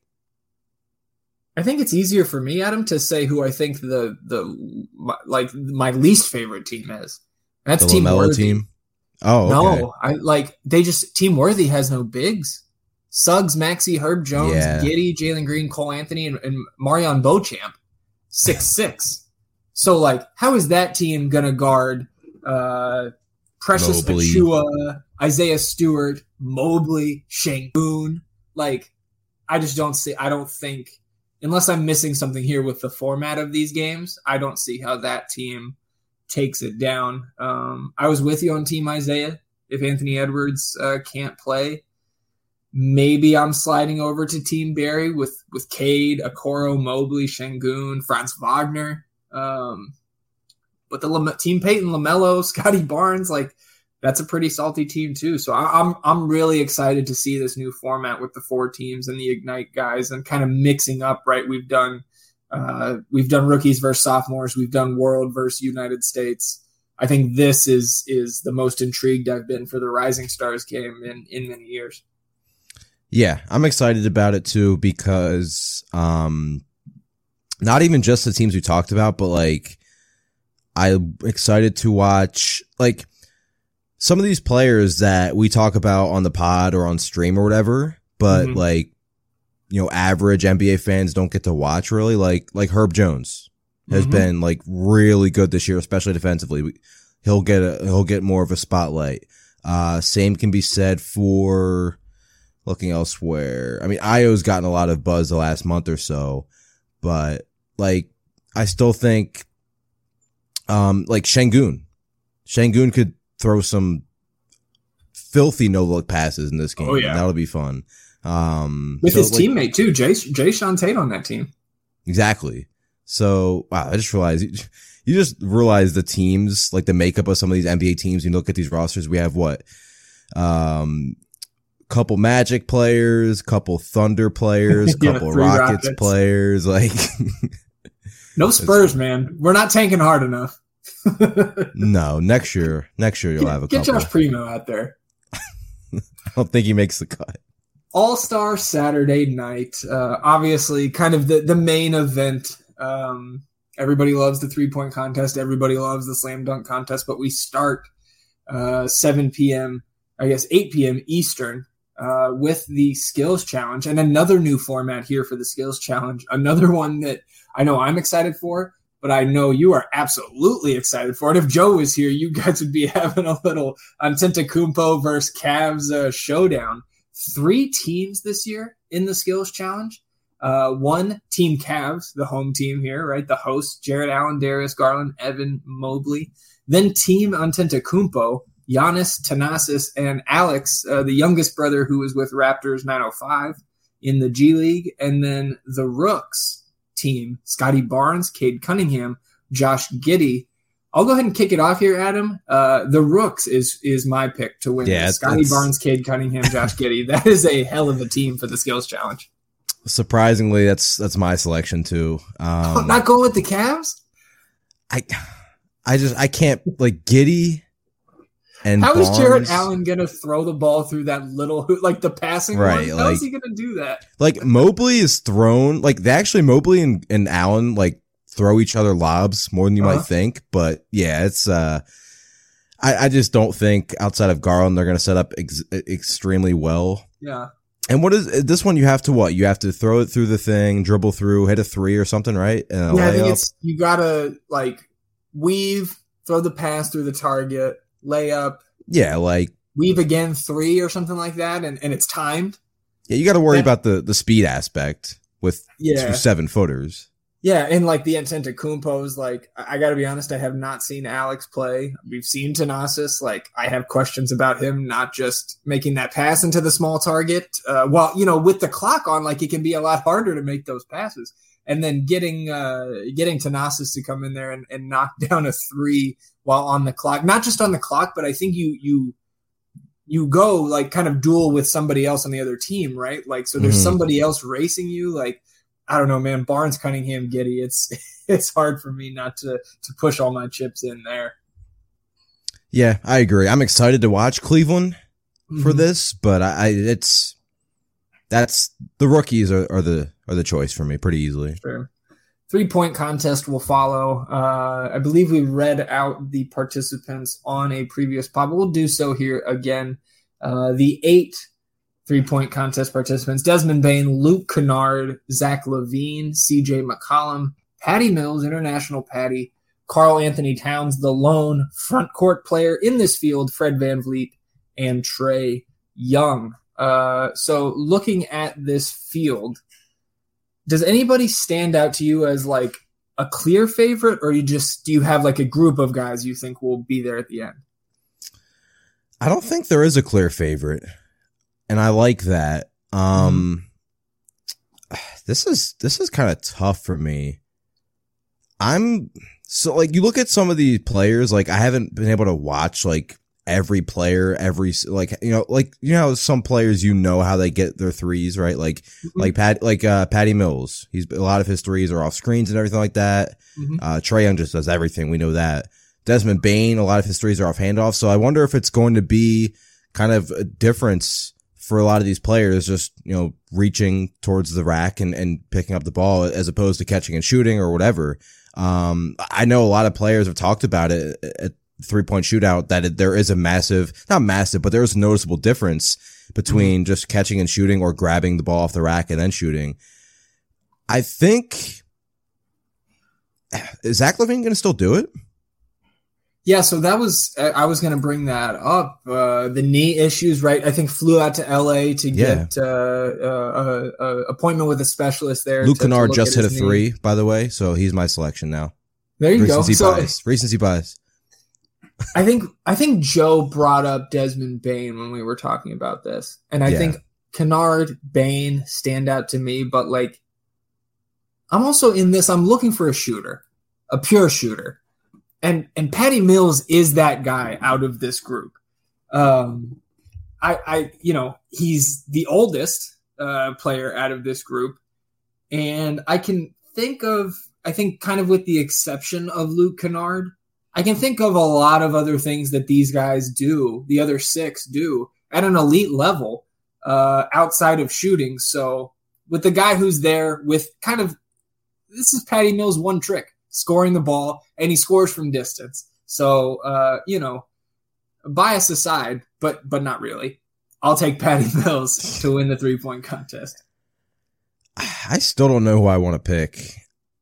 I think it's easier for me, Adam, to say who I think the the my, like my least favorite team is. That's the Team LaMelo Worthy. team. Oh, okay. No, I like they just Team Worthy has no bigs. Suggs, Maxey, Herb Jones, Yeah. Giddey, Jalen Green, Cole Anthony, and, and Marion Beauchamp, six six. So like, how is that team gonna guard uh, Precious Mobley. Achua, Isaiah Stewart, Mobley, Şengün? Like, I just don't see. I don't think, unless I'm missing something here with the format of these games, I don't see how that team takes it down. Um, I was with you on Team Isaiah. If Anthony Edwards uh, can't play, maybe I'm sliding over to Team Barry with with Cade, Okoro, Mobley, Şengün, Franz Wagner. Um, but the Lame- Team Peyton, LaMelo, Scotty Barnes, like that's a pretty salty team too. So I, I'm I'm really excited to see this new format with the four teams and the Ignite guys and kind of mixing up. Right, we've done uh, we've done rookies versus sophomores, we've done World versus United States. I think this is is the most intrigued I've been for the Rising Stars game in in many years. Yeah, I'm excited about it too because um, not even just the teams we talked about, but like I'm excited to watch like some of these players that we talk about on the pod or on stream or whatever, but Mhm. like, you know, average N B A fans don't get to watch really, like like Herb Jones has Mhm. been like really good this year, especially defensively. He'll get a, he'll get more of a spotlight. Uh, same can be said for looking elsewhere. I mean, Io's gotten a lot of buzz the last month or so, but like, I still think, um, like Şengün, Şengün could throw some filthy no-look passes in this game. Oh, yeah. That'll be fun. Um, With so, his like, teammate too, Jay Jay Sean Tate on that team. Exactly. So, wow, I just realized, you just realize the teams, like the makeup of some of these N B A teams. You look at these rosters, we have what? Um, couple Magic players, couple Thunder players, Yeah, couple three Rockets, Rockets. players, like, No Spurs, man. We're not tanking hard enough. no, next year, next year you'll have a Get couple. Josh Primo out there. I don't think he makes the cut. All-Star Saturday night. Uh, obviously, kind of the, the main event. Um, everybody loves the three-point contest. Everybody loves the slam dunk contest. But we start uh, seven p.m., I guess eight p.m. Eastern uh, with the Skills Challenge. And another new format here for the Skills Challenge. Another one that I know I'm excited for, but I know you are absolutely excited for it. If Joe was here, you guys would be having a little Antetokounmpo versus Cavs uh, showdown. Three teams this year in the Skills Challenge. Uh, one, Team Cavs, the home team here, right? The hosts, Jared Allen, Darius Garland, Evan Mobley. Then Team Antetokounmpo, Giannis, Thanasis, and Alex, uh, the youngest brother who was with Raptors nine oh five in the G League. And then the Rooks team, Scotty Barnes, Cade Cunningham, Josh Giddey. I'll go ahead and kick it off here, Adam. Uh, the Rooks is is my pick to win. Yeah, this. Scotty that's- Barnes, Cade Cunningham, Josh Giddey. That is a hell of a team for the Skills Challenge. Surprisingly, that's that's my selection too. Um, Not going with the Cavs? I, I just I can't like Giddey and How is Barnes, Jared Allen going to throw the ball through that little hoop, like the passing Right, one? How like- is he going to do that? Like Mobley is thrown like they actually Mobley and, and Allen like throw each other lobs more than you Uh-huh. might think. But yeah, it's uh, I I just don't think outside of Garland they're going to set up ex- extremely well. Yeah. And what is this one? You have to what? You have to throw it through the thing, dribble through, hit a three or something, right? And a Yeah, I think layup. it's you gotta like weave, throw the pass through the target, layup, Yeah, like weave again three or something like that, and, and it's timed. yeah, you got to worry That- about the the speed aspect with Yeah, two seven footers. yeah, and like the Antetokounmpo's, like I, I got to be honest, I have not seen Alex play. We've seen Thanasis. Like I have questions about him not just making that pass into the small target. Uh, well, you know, with the clock on, like it can be a lot harder to make those passes. And then getting uh, getting Thanasis to come in there and, and knock down a three while on the clock, not just on the clock, but I think you you you go like kind of duel with somebody else on the other team, right? Like, so there's mm-hmm. somebody else racing you. Like, I don't know, man, Barnes, Cunningham, Giddy. It's, it's hard for me not to, to push all my chips in there. Yeah, I agree. I'm excited to watch Cleveland mm-hmm. for this, but I, I it's, that's the rookies are, are the, are the choice for me pretty easily. Sure. Three-point contest will follow. Uh, I believe we read out the participants on a previous pod, but we'll do so here again. Uh, the eight three-point contest participants: Desmond Bane, Luke Kennard, Zach LaVine, C J McCollum, Patty Mills, International Patty, Karl Anthony Towns, the lone front court player in this field, Fred VanVleet, and Trae Young. Uh, so looking at this field, does anybody stand out to you as like a clear favorite, or you just do you have like a group of guys you think will be there at the end? I don't think there is a clear favorite, and I like that. Um, mm-hmm. This is this is kind of tough for me. I'm so like you look at some of these players, like I haven't been able to watch like every player, every like you know, like you know, some players you know how they get their threes, right? Like mm-hmm. like Pat, like uh, Patty Mills. He's a lot of his threes are off screens and everything like that. Mm-hmm. Uh, Trae Young just does everything. We know that. Desmond Bane, a lot of his threes are off handoffs. So I wonder if it's going to be kind of a difference for a lot of these players, just you know, reaching towards the rack and and picking up the ball as opposed to catching and shooting or whatever. Um, I know a lot of players have talked about it at three-point shootout that it, there is a massive, not massive, but there is a noticeable difference between mm-hmm. just catching and shooting or grabbing the ball off the rack and then shooting. I think, is Zach LaVine going to still do it? Yeah, so that was, I was going to bring that up. Uh, the knee issues, right? I think flew out to L A to yeah. get uh, uh, uh, uh, appointment with a specialist there. Luke Kennard just hit a knee. three, by the way, so he's my selection now. There you Recency go. Bias. So, Recency bias. I think I think Joe brought up Desmond Bane when we were talking about this, and I yeah. think Kennard, Bane stand out to me. But like, I'm also in this. I'm looking for a shooter, a pure shooter, and and Patty Mills is that guy out of this group. Um, I, I you know he's the oldest uh, player out of this group, and I can think of I think kind of with the exception of Luke Kennard. I can think of a lot of other things that these guys do, the other six do, at an elite level uh, outside of shooting. So with the guy who's there with kind of, this is Patty Mills' one trick, scoring the ball, and he scores from distance. So, uh, you know, bias aside, but but not really. I'll take Patty Mills to win the three-point contest. I still don't know who I want to pick.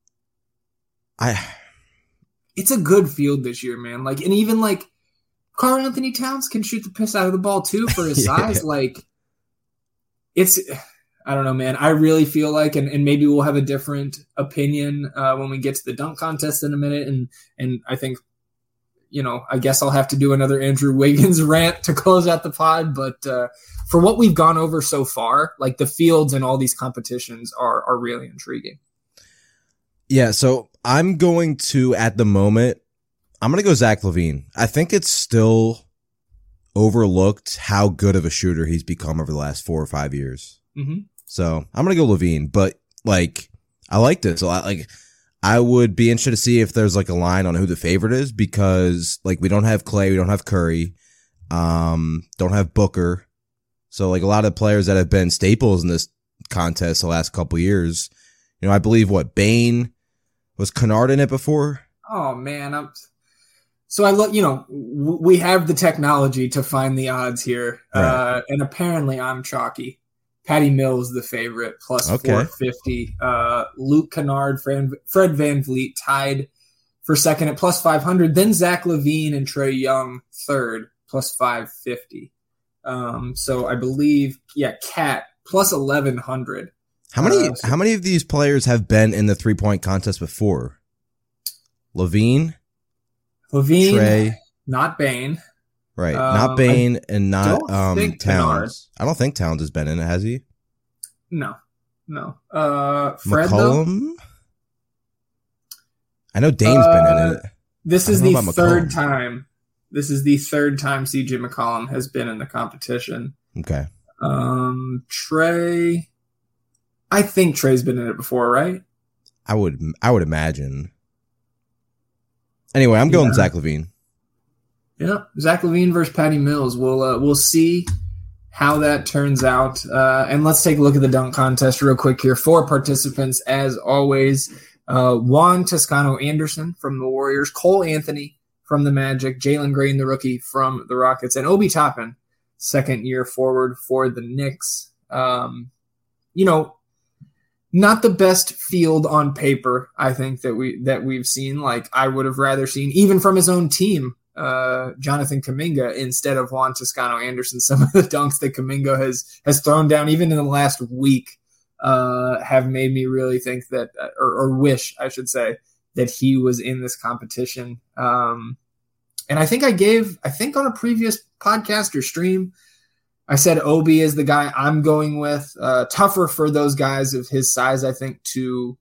I... It's a good field this year, man. Like, and even like Karl Anthony Towns can shoot the piss out of the ball too for his yeah. size. Like, it's, I don't know, man. I really feel like, and, and maybe we'll have a different opinion uh, when we get to the dunk contest in a minute. And, and I think, you know, I guess I'll have to do another Andrew Wiggins rant to close out the pod. But uh, for what we've gone over so far, like the fields and all these competitions are are really intriguing. Yeah, so I'm going to, at the moment, I'm going to go Zach LaVine. I think it's still overlooked how good of a shooter he's become over the last four or five years. Mm-hmm. So I'm going to go LaVine, but like, I like this a lot. Like, I would be interested to see if there's like a line on who the favorite is because like we don't have Clay, we don't have Curry, um, don't have Booker. So like a lot of players that have been staples in this contest the last couple years, you know, I believe what Bane, was Kennard in it before? Oh man, I'm, so I look. You know, w- we have the technology to find the odds here, right. uh, and apparently I'm chalky. Patty Mills the favorite, plus okay. four fifty. Uh, Luke Kennard, Fred, Fred VanVleet tied for second at plus five hundred. Then Zach LaVine and Trae Young third, plus five fifty. Um, so I believe, yeah, Cat plus eleven hundred. How many uh, so, how many of these players have been in the three-point contest before? LaVine? LaVine, Trae, not Bane. Right, um, not Bane I and not um, Towns. Kennard. I don't think Towns has been in it, has he? No, no. Uh, Fred, McCollum? Though? I know Dame's uh, been in it. This is the third time This is the third time C J McCollum has been in the competition. Okay. Um, Trey, I think Trey's been in it before, right? I would, I would imagine. Anyway, I'm going yeah. Zach LaVine. Yeah, Zach LaVine versus Patty Mills. We'll uh, we'll see how that turns out. Uh, and let's take a look at the dunk contest real quick here. Four participants, as always. Uh, Juan Toscano-Anderson from the Warriors, Cole Anthony from the Magic, Jalen Green, the rookie from the Rockets, and Obi Toppin, second-year forward for the Knicks. Um, you know, not the best field on paper, I think, that, we, that we've seen. Like, I would have rather seen, even from his own team, uh, Jonathan Kuminga instead of Juan Toscano-Anderson. Some of the dunks that Kuminga has, has thrown down, even in the last week, uh, have made me really think that, or, or wish, I should say, that he was in this competition. Um, and I think I gave, I think on a previous podcast or stream, I said Obi is the guy I'm going with. Uh, tougher for those guys of his size, I think, to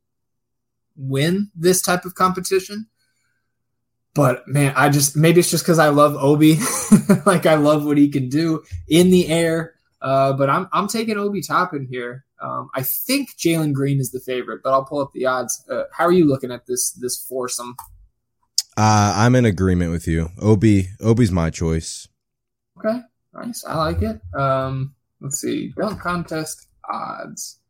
win this type of competition. But, man, I just, maybe it's just because I love Obi. Like, I love what he can do in the air. Uh, but I'm I'm taking Obi Toppin here. Um, I think Jalen Green is the favorite, but I'll pull up the odds. Uh, how are you looking at this this foursome? Uh, I'm in agreement with you. Obi, Obi's my choice. Okay, nice. I like it. Um, let's see. Dunk contest odds.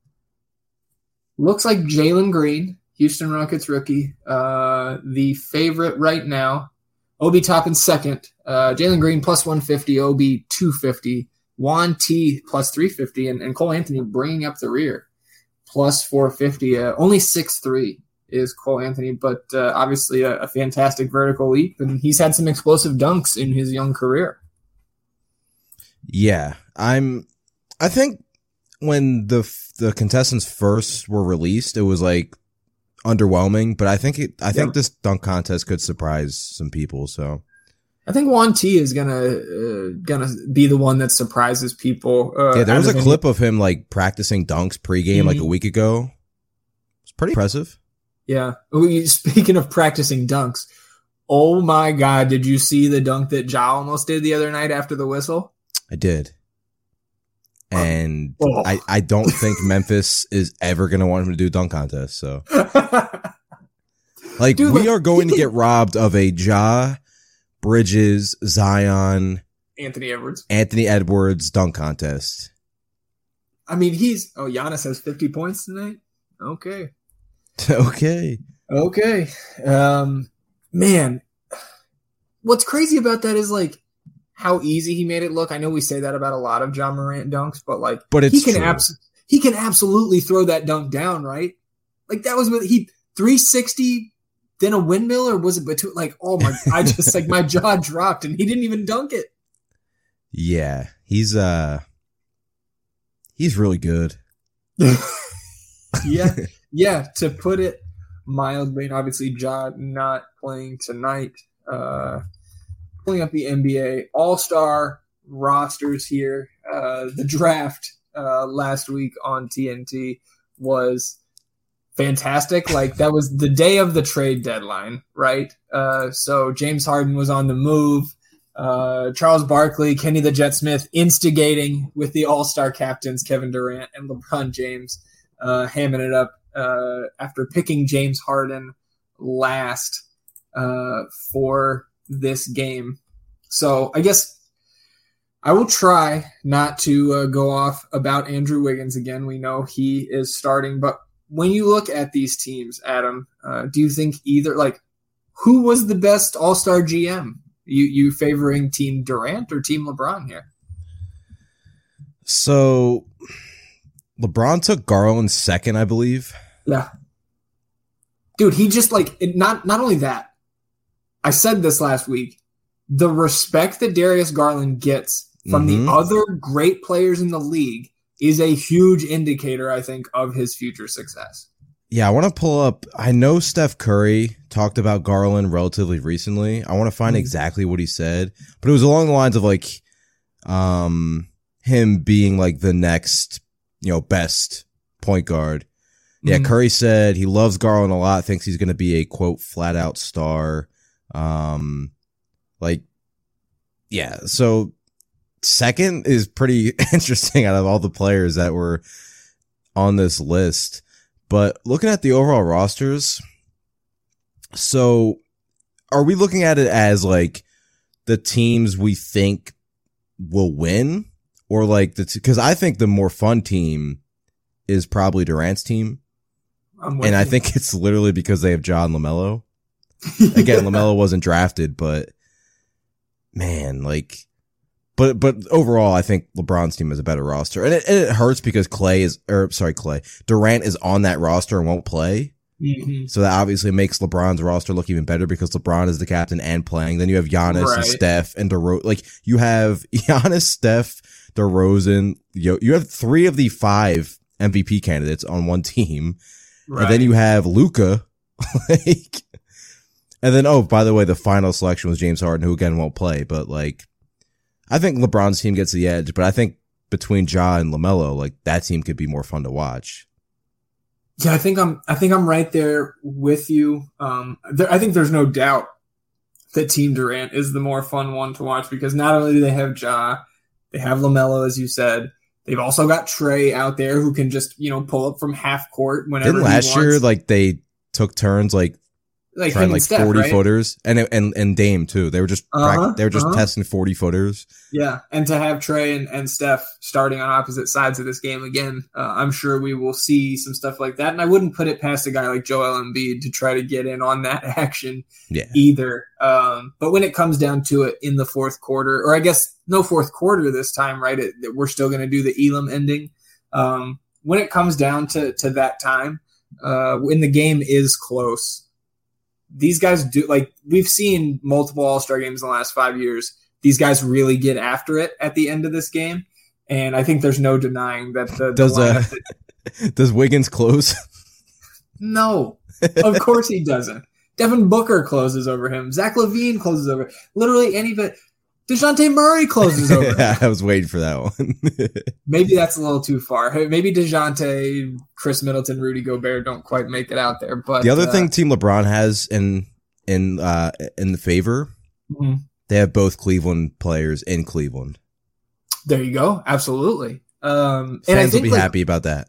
Looks like Jalen Green, Houston Rockets rookie, uh, the favorite right now. Obi Toppin second. Uh, Jalen Green plus one fifty. Obi two fifty. Juan T plus three fifty, and, and Cole Anthony bringing up the rear plus four fifty. Uh, only six three is Cole Anthony, but uh, obviously a, a fantastic vertical leap, and he's had some explosive dunks in his young career. Yeah, I'm. I think when the the contestants first were released, it was like underwhelming, but I think it. I think yeah. this dunk contest could surprise some people. So. I think Juan T is gonna uh, gonna be the one that surprises people. Uh, yeah, there was a clip of him like practicing dunks pregame mm-hmm. like a week ago. It's pretty impressive. Yeah. Speaking of practicing dunks, oh my God, did you see the dunk that Ja almost did the other night after the whistle? I did. And oh. I, I don't think Memphis is ever gonna want him to do a dunk contest. So, like, Dude, we are going to get robbed of a Ja, Bridges, Zion, Anthony Edwards, Anthony Edwards dunk contest. I mean, he's oh, Giannis has fifty points tonight. Okay, okay, okay. Um, man, what's crazy about that is like how easy he made it look. I know we say that about a lot of Ja Morant dunks, but like, but it's he can true. abs- he can absolutely throw that dunk down, right? Like that was with he three sixty. Then a windmill, or was it between? Like, oh my! I just like my jaw dropped, and he didn't even dunk it. Yeah, he's uh, he's really good. yeah, yeah. To put it mildly, and obviously, Ja not playing tonight. Uh, pulling up the N B A All-Star rosters here. Uh, the draft uh, last week on T N T was fantastic. Like that was the day of the trade deadline, right? Uh, so James Harden was on the move. Uh, Charles Barkley, Kenny the Jet Smith instigating with the all-star captains, Kevin Durant and LeBron James, uh, hamming it up uh, after picking James Harden last uh, for this game. So I guess I will try not to uh, go off about Andrew Wiggins again. We know he is starting, but when you look at these teams, Adam, uh, do you think either, like, who was the best all-star G M? You you favoring Team Durant or Team LeBron here? So, LeBron took Garland second, I believe. Yeah. Dude, he just, like, it, not, not only that, I said this last week, the respect that Darius Garland gets from mm-hmm. the other great players in the league is a huge indicator, I think, of his future success. Yeah, I want to pull up. I know Steph Curry talked about Garland relatively recently. I want to find mm-hmm. exactly what he said, but it was along the lines of like, um, him being like the next, you know, best point guard. Yeah, mm-hmm. Curry said he loves Garland a lot, thinks he's going to be a quote flat out star. Um, like yeah, so second is pretty interesting out of all the players that were on this list. But looking at the overall rosters, so are we looking at it as like the teams we think will win, or like the, because I think the more fun team is probably Durant's team. And I think it's literally because they have John LaMelo. Again, LaMelo wasn't drafted, but man, like, but but overall, I think LeBron's team has a better roster, and it, and it hurts because Clay is, or sorry, Clay Durant is on that roster and won't play. Mm-hmm. So that obviously makes LeBron's roster look even better because LeBron is the captain and playing. Then you have Giannis right. and Steph and DeRozan. Like you have Giannis, Steph, DeRozan. You you have three of the five M V P candidates on one team. Right. And then you have Luka, like, and then, oh, by the way, the final selection was James Harden, who again won't play, but like, I think LeBron's team gets the edge, but I think between Ja and LaMelo, like that team could be more fun to watch. Yeah, I think I'm, I think I'm right there with you. Um, there, I think there's no doubt that Team Durant is the more fun one to watch because not only do they have Ja, they have LaMelo, as you said. They've also got Trey out there who can just, you know, pull up from half court whenever Didn't he last wants. year, like, they took turns, like, like trying like Steph, forty right? footers, and and and Dame too. They were just uh-huh, they were just uh-huh. testing forty footers. Yeah, and to have Trey and, and Steph starting on opposite sides of this game again, uh, I'm sure we will see some stuff like that. And I wouldn't put it past a guy like Joel Embiid to try to get in on that action yeah. either. Um, but when it comes down to it in the fourth quarter, or I guess no fourth quarter this time, right? It, we're still going to do the Elam ending. Um, when it comes down to to that time, uh, when the game is close. These guys do, like, we've seen multiple All-Star games in the last five years. These guys really get after it at the end of this game. And I think there's no denying that the, the does, uh, that, does Wiggins close? No, of course he doesn't. Devin Booker closes over him. Zach LaVine closes over him. Literally any of it. DeJounte Murray closes over him. Yeah, I was waiting for that one. Maybe that's a little too far. Maybe DeJounte, Chris Middleton, Rudy Gobert don't quite make it out there. But the other uh, thing Team LeBron has in in uh, in the favor, mm-hmm. they have both Cleveland players in Cleveland. There you go. Absolutely. Um, Fans and I think, will be like, happy about that.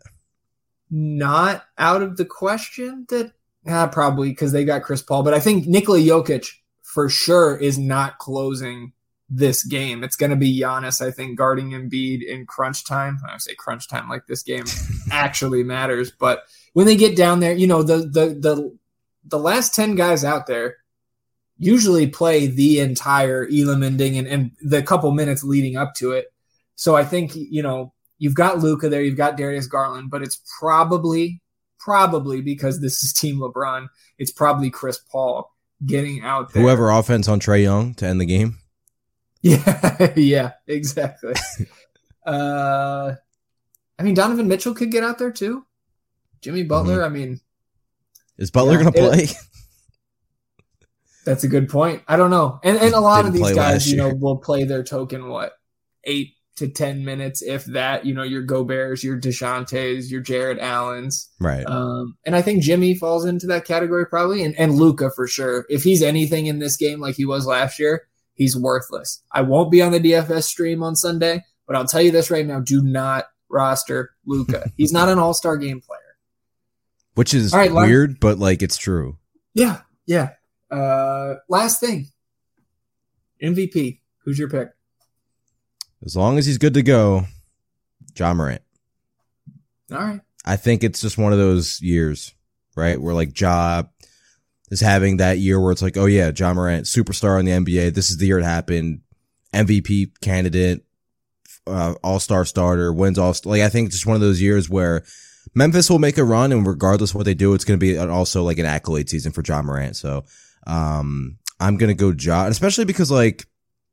Not out of the question that uh, probably because they got Chris Paul, but I think Nikola Jokic for sure is not closing this game. It's going to be Giannis, I think, guarding Embiid in crunch time. I say crunch time like this game actually matters, but when they get down there, you know, the the the the last ten guys out there usually play the entire Elam ending and, and the couple minutes leading up to it. So I think, you know, you've got Luka there, you've got Darius Garland, but it's probably probably because this is Team LeBron, it's probably Chris Paul getting out there. Whoever offense on Trae Young to end the game. Yeah, yeah, exactly. uh, I mean, Donovan Mitchell could get out there too. Jimmy Butler, mm-hmm. I mean. Is Butler yeah, going to play? It, that's a good point. I don't know. And and a lot of these guys, you know, year. will play their token, what, eight to ten minutes, if that. You know, your Goberts, your DeShantes, your Jared Allens. Right. Um, and I think Jimmy falls into that category probably, and, and Luka for sure. If he's anything in this game like he was last year, he's worthless. I won't be on the D F S stream on Sunday, but I'll tell you this right now. Do not roster Luka. He's not an all-star game player. Which is right, weird, last, but like it's true. Yeah, yeah. Uh, last thing. M V P. Who's your pick? As long as he's good to go, Ja Morant. All right. I think it's just one of those years, right? Where like Ja is having that year where it's like, oh yeah, Ja Morant, superstar in the N B A. This is the year it happened. M V P candidate, uh, all-star starter, wins all. Like I think it's just one of those years where Memphis will make a run, and regardless of what they do, it's going to be also like an accolade season for Ja Morant. So um, I'm going to go Ja, especially because like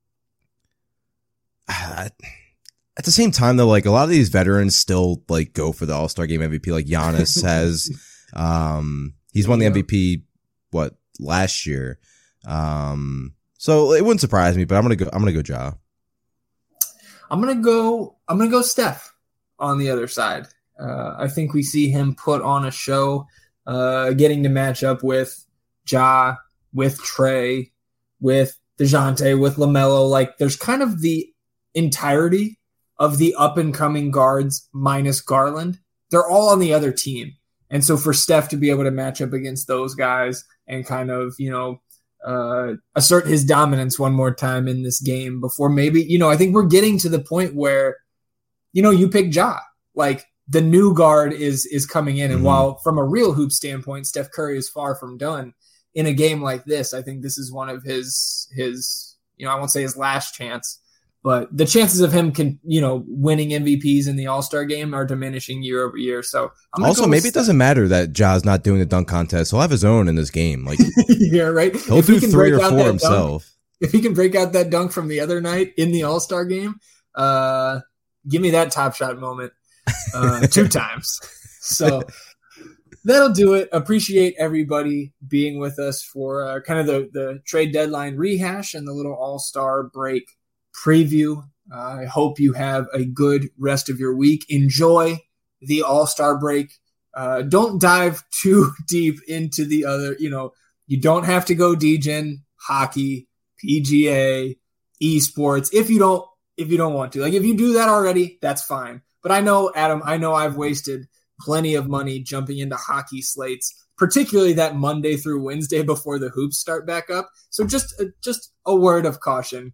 at the same time though, like a lot of these veterans still like go for the All-Star Game M V P. Like Giannis has, um, he's won the M V P. What last year? Um, so it wouldn't surprise me, but I'm gonna go. I'm gonna go Ja. I'm gonna go. I'm gonna go Steph on the other side. Uh, I think we see him put on a show, uh, getting to match up with Ja, with Trey, with DeJounte, with LaMelo. Like, there's kind of the entirety of the up-and-coming guards minus Garland. They're all on the other team. And so for Steph to be able to match up against those guys and kind of, you know, uh, assert his dominance one more time in this game before maybe, you know, I think we're getting to the point where, you know, you pick Ja. Like, the new guard is is coming in. And mm-hmm. while from a real hoop standpoint, Steph Curry is far from done in a game like this, I think this is one of his, his, you know, I won't say his last chance, but the chances of him can, you know, winning M V Ps in the All-Star game are diminishing year over year. So I'm also, maybe Steph. It doesn't matter that Ja's not doing the dunk contest. He'll have his own in this game. Like, yeah, right. He'll if do he can three or four himself. Dunk, if he can break out that dunk from the other night in the All-Star game, uh, give me that Top Shot moment. Uh, two times. So that'll do it. Appreciate everybody being with us for uh, kind of the, the trade deadline rehash and the little all-star break preview. Uh, I hope you have a good rest of your week. Enjoy the all-star break. Uh, don't dive too deep into the other, you know, you don't have to go D-Gen, hockey, P G A, esports if you don't, if you don't want to. Like, if you do that already, that's fine. But I know, Adam, I know I've wasted plenty of money jumping into hockey slates, particularly that Monday through Wednesday before the hoops start back up. So just, just a word of caution.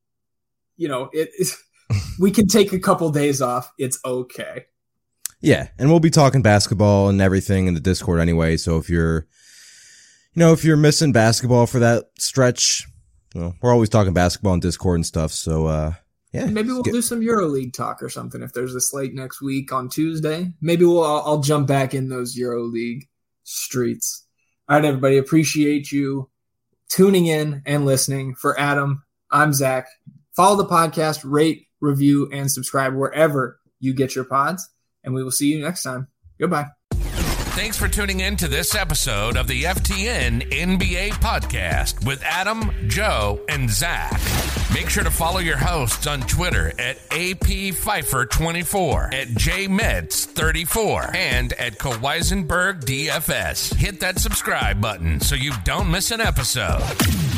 You know, it, it we can take a couple days off. It's okay. Yeah, and we'll be talking basketball and everything in the Discord anyway. So if you're, you know, if you're missing basketball for that stretch, you know, we're always talking basketball in Discord and stuff. So, uh, yeah, maybe we'll get- do some EuroLeague talk or something if there's a slate next week on Tuesday. Maybe we'll I'll, I'll jump back in those EuroLeague streets. All right, everybody, appreciate you tuning in and listening. For Adam, I'm Zach. Follow the podcast, rate, review, and subscribe wherever you get your pods, and we will see you next time. Goodbye. Thanks for tuning in to this episode of the F T N N B A Podcast with Adam, Joe, and Zach. Make sure to follow your hosts on Twitter at A P Pfeiffer twenty-four, at J Meds thirty-four, and at Koweisenberg D F S. Hit that subscribe button so you don't miss an episode.